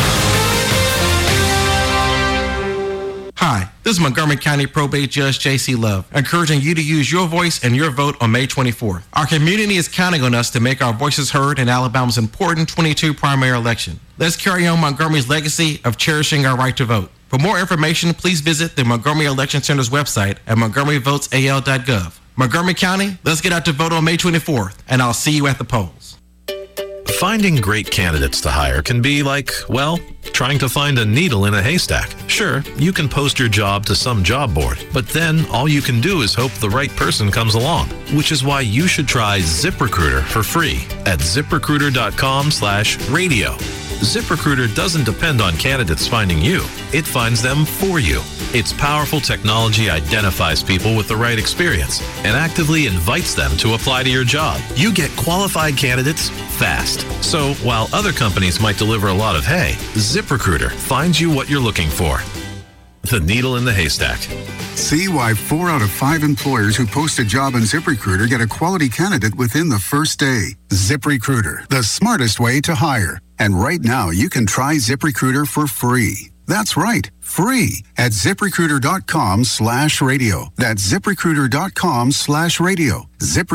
S31: Hi, this is Montgomery County Probate Judge J.C. Love, encouraging you to use your voice and your vote on May 24th. Our community is counting on us to make our voices heard in Alabama's important 22 primary election. Let's carry on Montgomery's legacy of cherishing our right to vote. For more information, please visit the Montgomery Election Center's website at montgomeryvotesal.gov. Montgomery County, let's get out to vote on May 24th, and I'll see you at the polls.
S32: Finding great candidates to hire can be like, well, trying to find a needle in a haystack. Sure, you can post your job to some job board, but then all you can do is hope the right person comes along, which is why you should try ZipRecruiter for free at ziprecruiter.com/radio. ZipRecruiter doesn't depend on candidates finding you. It finds them for you. Its powerful technology identifies people with the right experience and actively invites them to apply to your job. You get qualified candidates fast. So while other companies might deliver a lot of hay, ZipRecruiter finds you what you're looking for. The needle in the haystack.
S1: See why 4 out of 5 employers who post a job on ZipRecruiter get a quality candidate within the first day. ZipRecruiter, the smartest way to hire. And right now, you can try ZipRecruiter for free. That's right, free at ZipRecruiter.com/radio. That's ZipRecruiter.com/radio.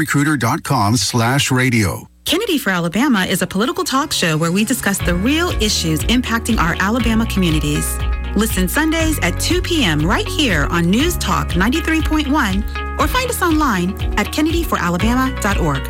S1: ZipRecruiter.com/radio.
S2: Kennedy for Alabama is a political talk show where we discuss the real issues impacting our Alabama communities. Listen Sundays at 2 p.m. right here on News Talk 93.1 or find us online at kennedyforalabama.org.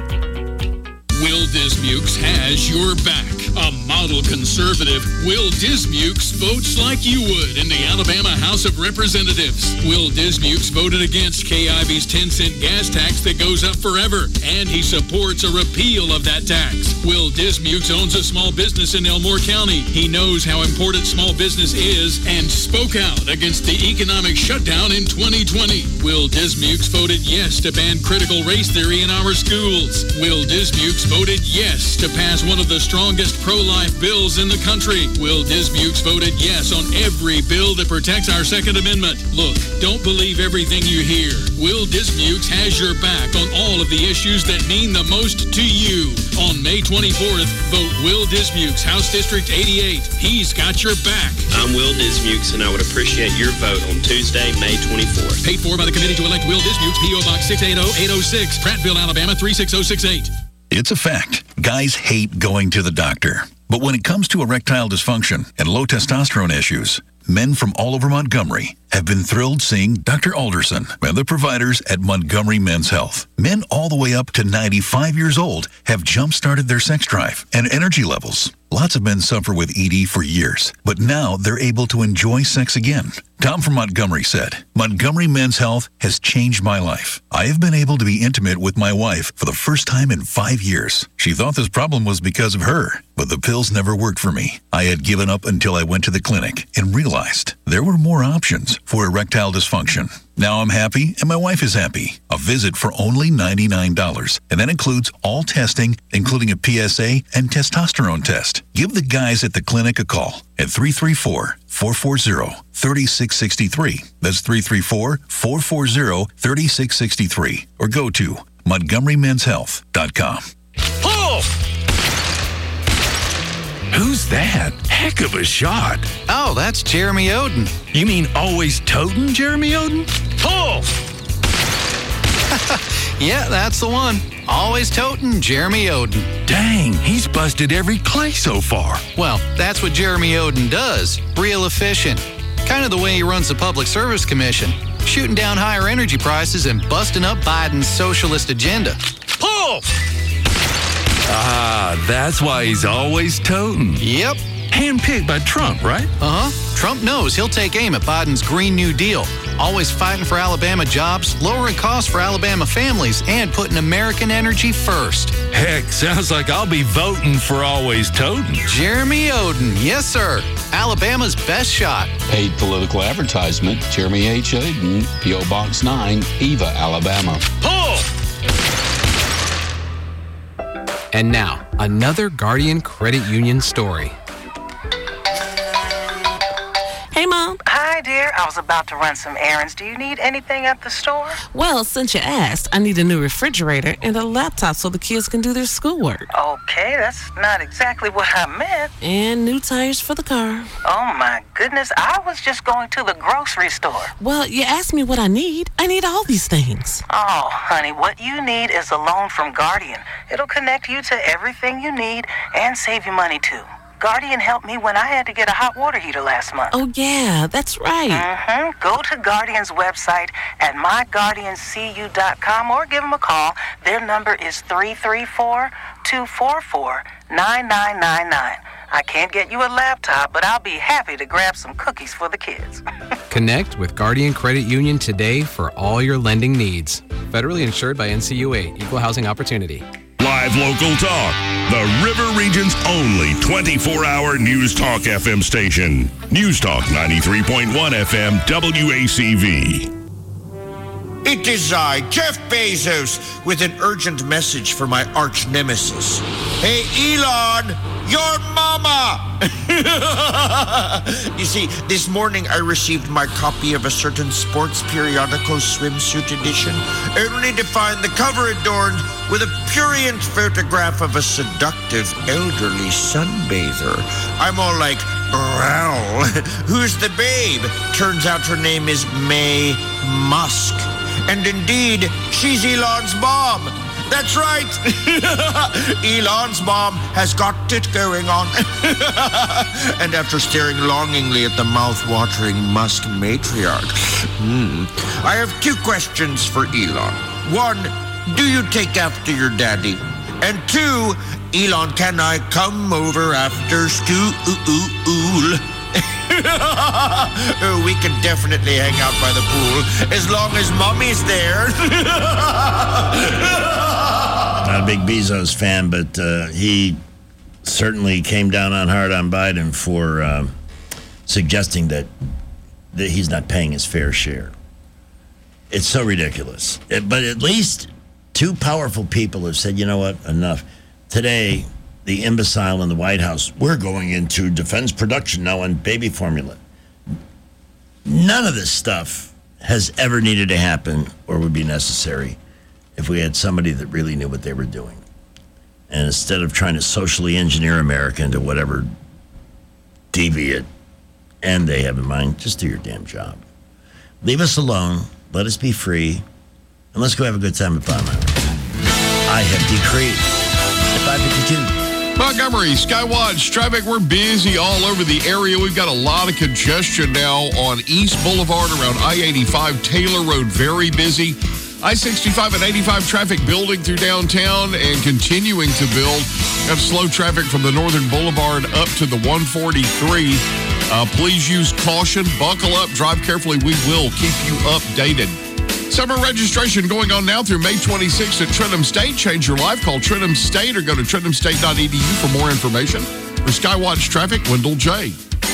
S3: Will Dismukes has your back. A model conservative, Will Dismukes votes like you would in the Alabama House of Representatives. Will Dismukes voted against KIV's 10-cent gas tax that goes up forever, and he supports a repeal of that tax. Will Dismukes owns a small business in Elmore County. He knows how important small business is and spoke out against the economic shutdown in 2020. Will Dismukes voted yes to ban critical race theory in our schools. Will Dismukes voted yes to pass one of the strongest pro-life bills in the country. Will Dismukes voted yes on every bill that protects our Second Amendment. Look, don't believe everything you hear. Will Dismukes has your back on all of the issues that mean the most to you. On May 24th, vote Will Dismukes, House District 88. He's got your back.
S4: I'm Will Dismukes, and I would appreciate your vote on Tuesday, May 24th.
S3: Paid for by the Committee to Elect Will Dismukes, P.O. Box 680806, Prattville, Alabama 36068.
S5: It's a fact. Guys hate going to the doctor. But when it comes to erectile dysfunction and low testosterone issues, men from all over Montgomery have been thrilled seeing Dr. Alderson and the providers at Montgomery Men's Health. Men all the way up to 95 years old have jump-started their sex drive and energy levels. Lots of men suffer with ED for years, but now they're able to enjoy sex again. Tom from Montgomery said, Montgomery Men's Health has changed my life. I have been able to be intimate with my wife for the first time in 5 years. She thought this problem was because of her, but the pills never worked for me. I had given up until I went to the clinic and realized there were more options for erectile dysfunction. Now I'm happy and my wife is happy. A visit for only $99, and that includes all testing, including a PSA and testosterone test. Give the guys at the clinic a call at 334-440-3663. That's 334-440-3663. Or go to MontgomeryMen'sHealth.com.
S6: Oh! Who's that? Heck of a shot.
S7: Oh, that's Jeremy Oden.
S6: You mean always totin' Jeremy Oden? Pull!
S7: Yeah, that's the one. Always totin' Jeremy Oden.
S6: Dang, he's busted every clay so far.
S7: Well, that's what Jeremy Oden does. Real efficient. Kind of the way he runs the Public Service Commission. Shooting down higher energy prices and busting up Biden's socialist agenda.
S6: Pull! Ah, that's why he's always totin'.
S7: Yep.
S6: Handpicked by Trump, right?
S7: Uh-huh. Trump knows he'll take aim at Biden's Green New Deal. Always fighting for Alabama jobs, lowering costs for Alabama families, and putting American energy first.
S6: Heck, sounds like I'll be voting for always totin'.
S7: Jeremy Oden. Yes, sir. Alabama's best shot.
S8: Paid political advertisement, Jeremy H. Oden, P.O. Box 9, Eva, Alabama.
S6: Pull!
S12: And now, another Guardian Credit Union story.
S13: Hey, Mom.
S14: Hi, dear. I was about to run some errands. Do you need anything at the store?
S13: Well, since you asked, I need a new refrigerator and a laptop so the kids can do their schoolwork.
S14: Okay, that's not exactly what I meant.
S13: And new tires for the car.
S14: Oh, my goodness. I was just going to the grocery store.
S13: Well, you asked me what I need. I need all these things.
S14: Oh, honey, what you need is a loan from Guardian. It'll connect you to everything you need and save you money, too. Guardian helped me when I had to get a hot water heater last month.
S13: Oh, yeah, that's right.
S14: Mm-hmm. Go to Guardian's website at myguardiancu.com or give them a call. Their number is 334-244-9999. I can't get you a laptop, but I'll be happy to grab some cookies for the kids.
S12: Connect with Guardian Credit Union today for all your lending needs. Federally insured by NCUA, Equal Housing Opportunity.
S30: Live local talk. The River Region's only 24-hour News Talk FM station. News Talk 93.1 FM WACV.
S9: It is I, Jeff Bezos, with an urgent message for my arch nemesis. Hey, Elon, your mama! You see, this morning I received my copy of a certain sports periodical swimsuit edition, only to find the cover adorned with a prurient photograph of a seductive elderly sunbather. I'm all like, well, who's the babe? Turns out her name is Mae Musk. And indeed, she's Elon's mom. That's right. Elon's mom has got it going on. And after staring longingly at the mouth-watering Musk matriarch, I have two questions for Elon. One, do you take after your daddy? And two, Elon, can I come over after school? We can definitely hang out by the pool as long as Mommy's there.
S18: Not a big Bezos fan, but he certainly came down hard on Biden for suggesting that he's not paying his fair share. It's so ridiculous. But at least two powerful people have said, you know what, enough. Today, the imbecile in the White House, we're going into defense production now on baby formula. None of this stuff has ever needed to happen or would be necessary if we had somebody that really knew what they were doing. And instead of trying to socially engineer America into whatever deviant end they have in mind, just do your damn job. Leave us alone. Let us be free. And let's go have a good time at Bomb Hour. I have decreed at 5:52.
S11: Montgomery, Skywatch traffic, we're busy all over the area. We've got a lot of congestion now on East Boulevard around I-85, Taylor Road, very busy. I-65 and 85 traffic building through downtown and continuing to build. Have slow traffic from the Northern Boulevard up to the 143. Please use caution, buckle up, drive carefully. We will keep you updated. Summer registration going on now through May 26th at Trentham State. Change your life. Call Trentham State or go to trenthamstate.edu for more information. For Skywatch Traffic, Wendell J.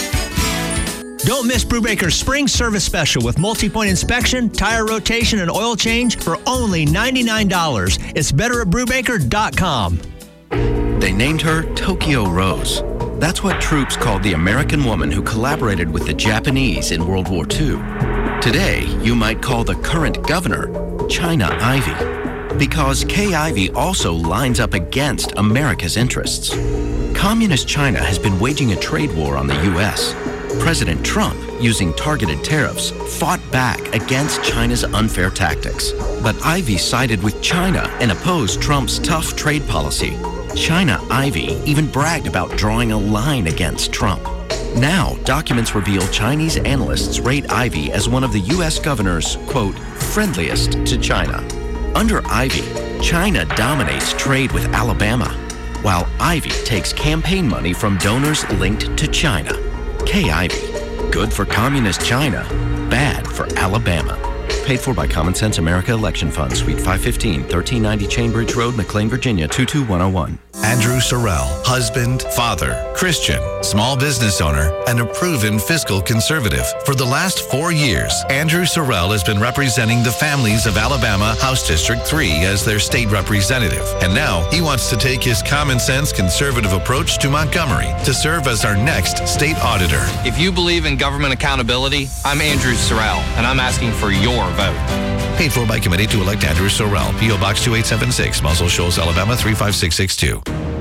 S15: Don't miss Brubaker's Spring Service Special with multi-point inspection, tire rotation, and oil change for only $99. It's better at Brubaker.com.
S16: They named her Tokyo Rose. That's what troops called the American woman who collaborated with the Japanese in World War II. Today, you might call the current governor China Ivy, because Kay Ivey also lines up against America's interests. Communist China has been waging a trade war on the U.S. President Trump, using targeted tariffs, fought back against China's unfair tactics. But Ivey sided with China and opposed Trump's tough trade policy. China Ivey even bragged about drawing a line against Trump. Now, documents reveal Chinese analysts rate Ivey as one of the U.S. governors, quote, friendliest to China. Under Ivey, China dominates trade with Alabama, while Ivey takes campaign money from donors linked to China. Kay Ivey, good for communist China, bad for Alabama. Paid for by Common Sense America Election Fund, Suite 515, 1390 Chainbridge Road, McLean, Virginia, 22101.
S17: Andrew Sorrell, husband, father, Christian, small business owner, and a proven fiscal conservative. For the last 4 years, Andrew Sorrell has been representing the families of Alabama House District 3 as their state representative. And now he wants to take his common sense conservative approach to Montgomery to serve as our next state auditor.
S19: If you believe in government accountability, I'm Andrew Sorrell, and I'm asking for your vote.
S17: Paid for by committee to elect Andrew Sorrell. P.O. Box 2876, Muscle Shoals, Alabama 35662.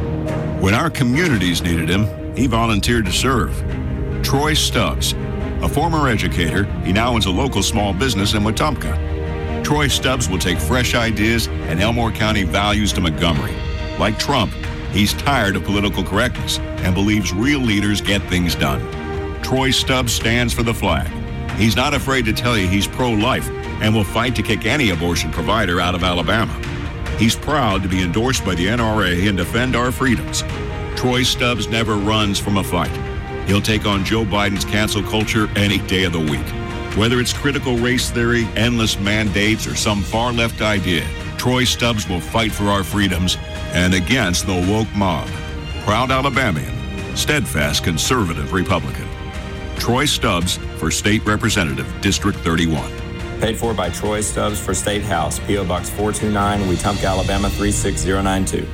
S20: When our communities needed him, he volunteered to serve. Troy Stubbs, a former educator, he now owns a local small business in Wetumpka. Troy Stubbs will take fresh ideas and Elmore County values to Montgomery. Like Trump, he's tired of political correctness and believes real leaders get things done. Troy Stubbs stands for the flag. He's not afraid to tell you he's pro-life and will fight to kick any abortion provider out of Alabama. He's proud to be endorsed by the NRA and defend our freedoms. Troy Stubbs never runs from a fight. He'll take on Joe Biden's cancel culture any day of the week. Whether it's critical race theory, endless mandates, or some far-left idea, Troy Stubbs will fight for our freedoms and against the woke mob. Proud Alabamian, steadfast conservative Republican. Troy Stubbs for State Representative, District 31.
S10: Paid for by Troy Stubbs for State House, P.O. Box 429, Wetumpka, Alabama 36092.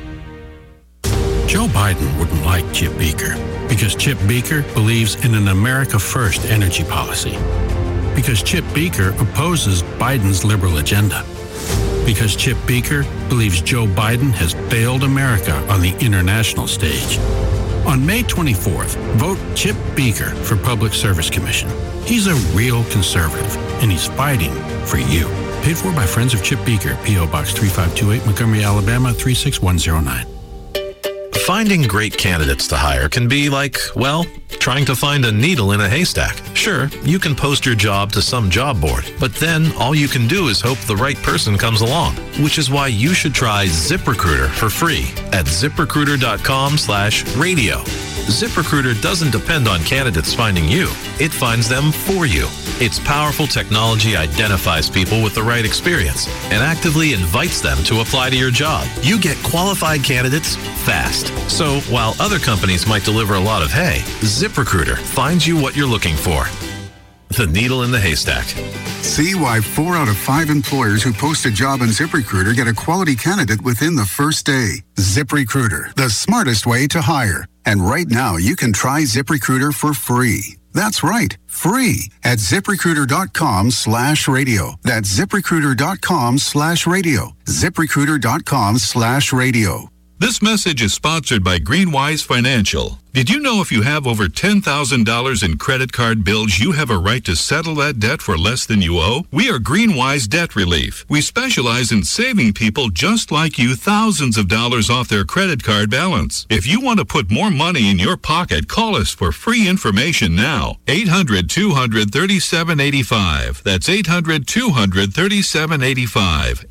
S21: Joe Biden wouldn't like Chip Beaker because Chip Beaker believes in an America First energy policy. Because Chip Beaker opposes Biden's liberal agenda. Because Chip Beaker believes Joe Biden has failed America on the international stage. On May 24th, vote Chip Beaker for Public Service Commission. He's a real conservative, and he's fighting for you. Paid for by Friends of Chip Beaker, P.O. Box 3528, Montgomery, Alabama 36109.
S22: Finding great candidates to hire can be like, well, trying to find a needle in a haystack. Sure, you can post your job to some job board, but then all you can do is hope the right person comes along, which is why you should try ZipRecruiter for free at ZipRecruiter.com/radio. ZipRecruiter doesn't depend on candidates finding you. It finds them for you. Its powerful technology identifies people with the right experience and actively invites them to apply to your job. You get qualified candidates fast. So while other companies might deliver a lot of hay, ZipRecruiter finds you what you're looking for. The needle in the haystack.
S1: See why 4 out of 5 employers who post a job on ZipRecruiter get a quality candidate within the first day. ZipRecruiter, the smartest way to hire. And right now, you can try ZipRecruiter for free. That's right, free at ZipRecruiter.com/radio. That's ZipRecruiter.com/radio. ZipRecruiter.com/radio.
S23: This message is sponsored by Greenwise Financial. Did you know if you have over $10,000 in credit card bills, you have a right to settle that debt for less than you owe? We are Greenwise Debt Relief. We specialize in saving people just like you thousands of dollars off their credit card balance. If you want to put more money in your pocket, call us for free information now. 800-200-3785. That's 800-200-3785.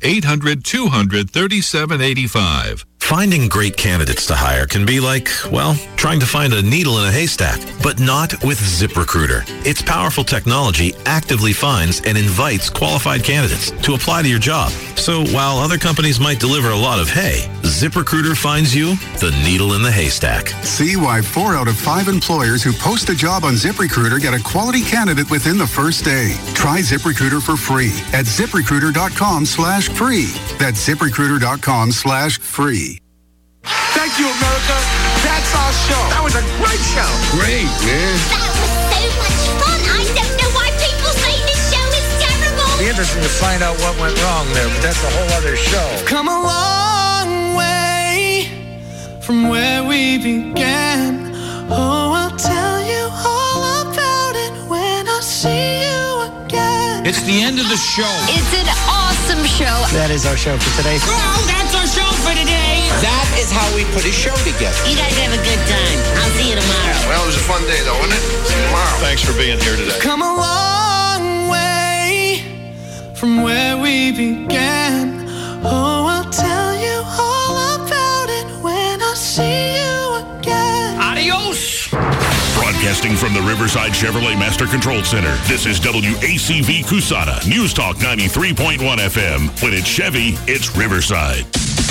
S23: 800-200-3785.
S22: Finding great candidates to hire can be like, well, trying to find a needle in a haystack, but not with ZipRecruiter. Its powerful technology actively finds and invites qualified candidates to apply to your job. So while other companies might deliver a lot of hay, ZipRecruiter finds you the needle in the haystack.
S1: See why 4 out of 5 employers who post a job on ZipRecruiter get a quality candidate within the first day. Try ZipRecruiter for free at ZipRecruiter.com/free. That's ZipRecruiter.com/free.
S24: Thank you, America. That's our show. That was a great show. Great, man.
S25: That was so much fun. I don't know why people say this show is terrible.
S24: It'd be interesting to find out what went wrong there, but that's a whole other show.
S26: Come a long way from where we began. Oh, I'll tell you all about it when I see you again.
S24: It's the end of the show.
S25: It's an awesome show.
S24: That is our show for today.
S25: Oh, that's our show for today.
S24: That is how we put a show together.
S25: You guys have a good time. I'll see you tomorrow.
S24: Well, it was a fun day, though, wasn't it? See you tomorrow. Thanks for being here today.
S26: Come a long way from where we began. Oh, I'll tell you all about it when I see you again.
S24: Adios.
S30: Broadcasting from the Riverside Chevrolet Master Control Center, this is WACV Cusana, News Talk 93.1 FM. When it's Chevy, it's Riverside.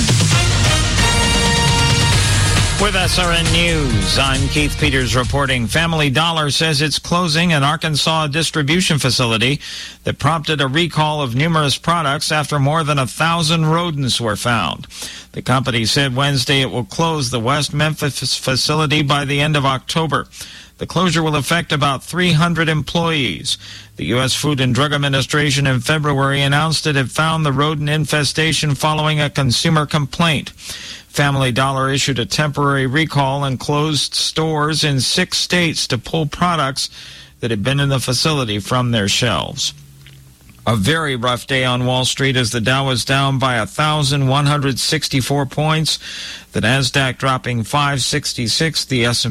S27: With SRN News, I'm Keith Peters reporting. Family Dollar says it's closing an Arkansas distribution facility that prompted a recall of numerous products after more than 1,000 rodents were found. The company said Wednesday it will close the West Memphis facility by the end of October. The closure will affect about 300 employees. The U.S. Food and Drug Administration in February announced it had found the rodent infestation following a consumer complaint. Family Dollar issued a temporary recall and closed stores in 6 states to pull products that had been in the facility from their shelves. A very rough day on Wall Street as the Dow was down by 1,164 points. The Nasdaq dropping 566. The S&P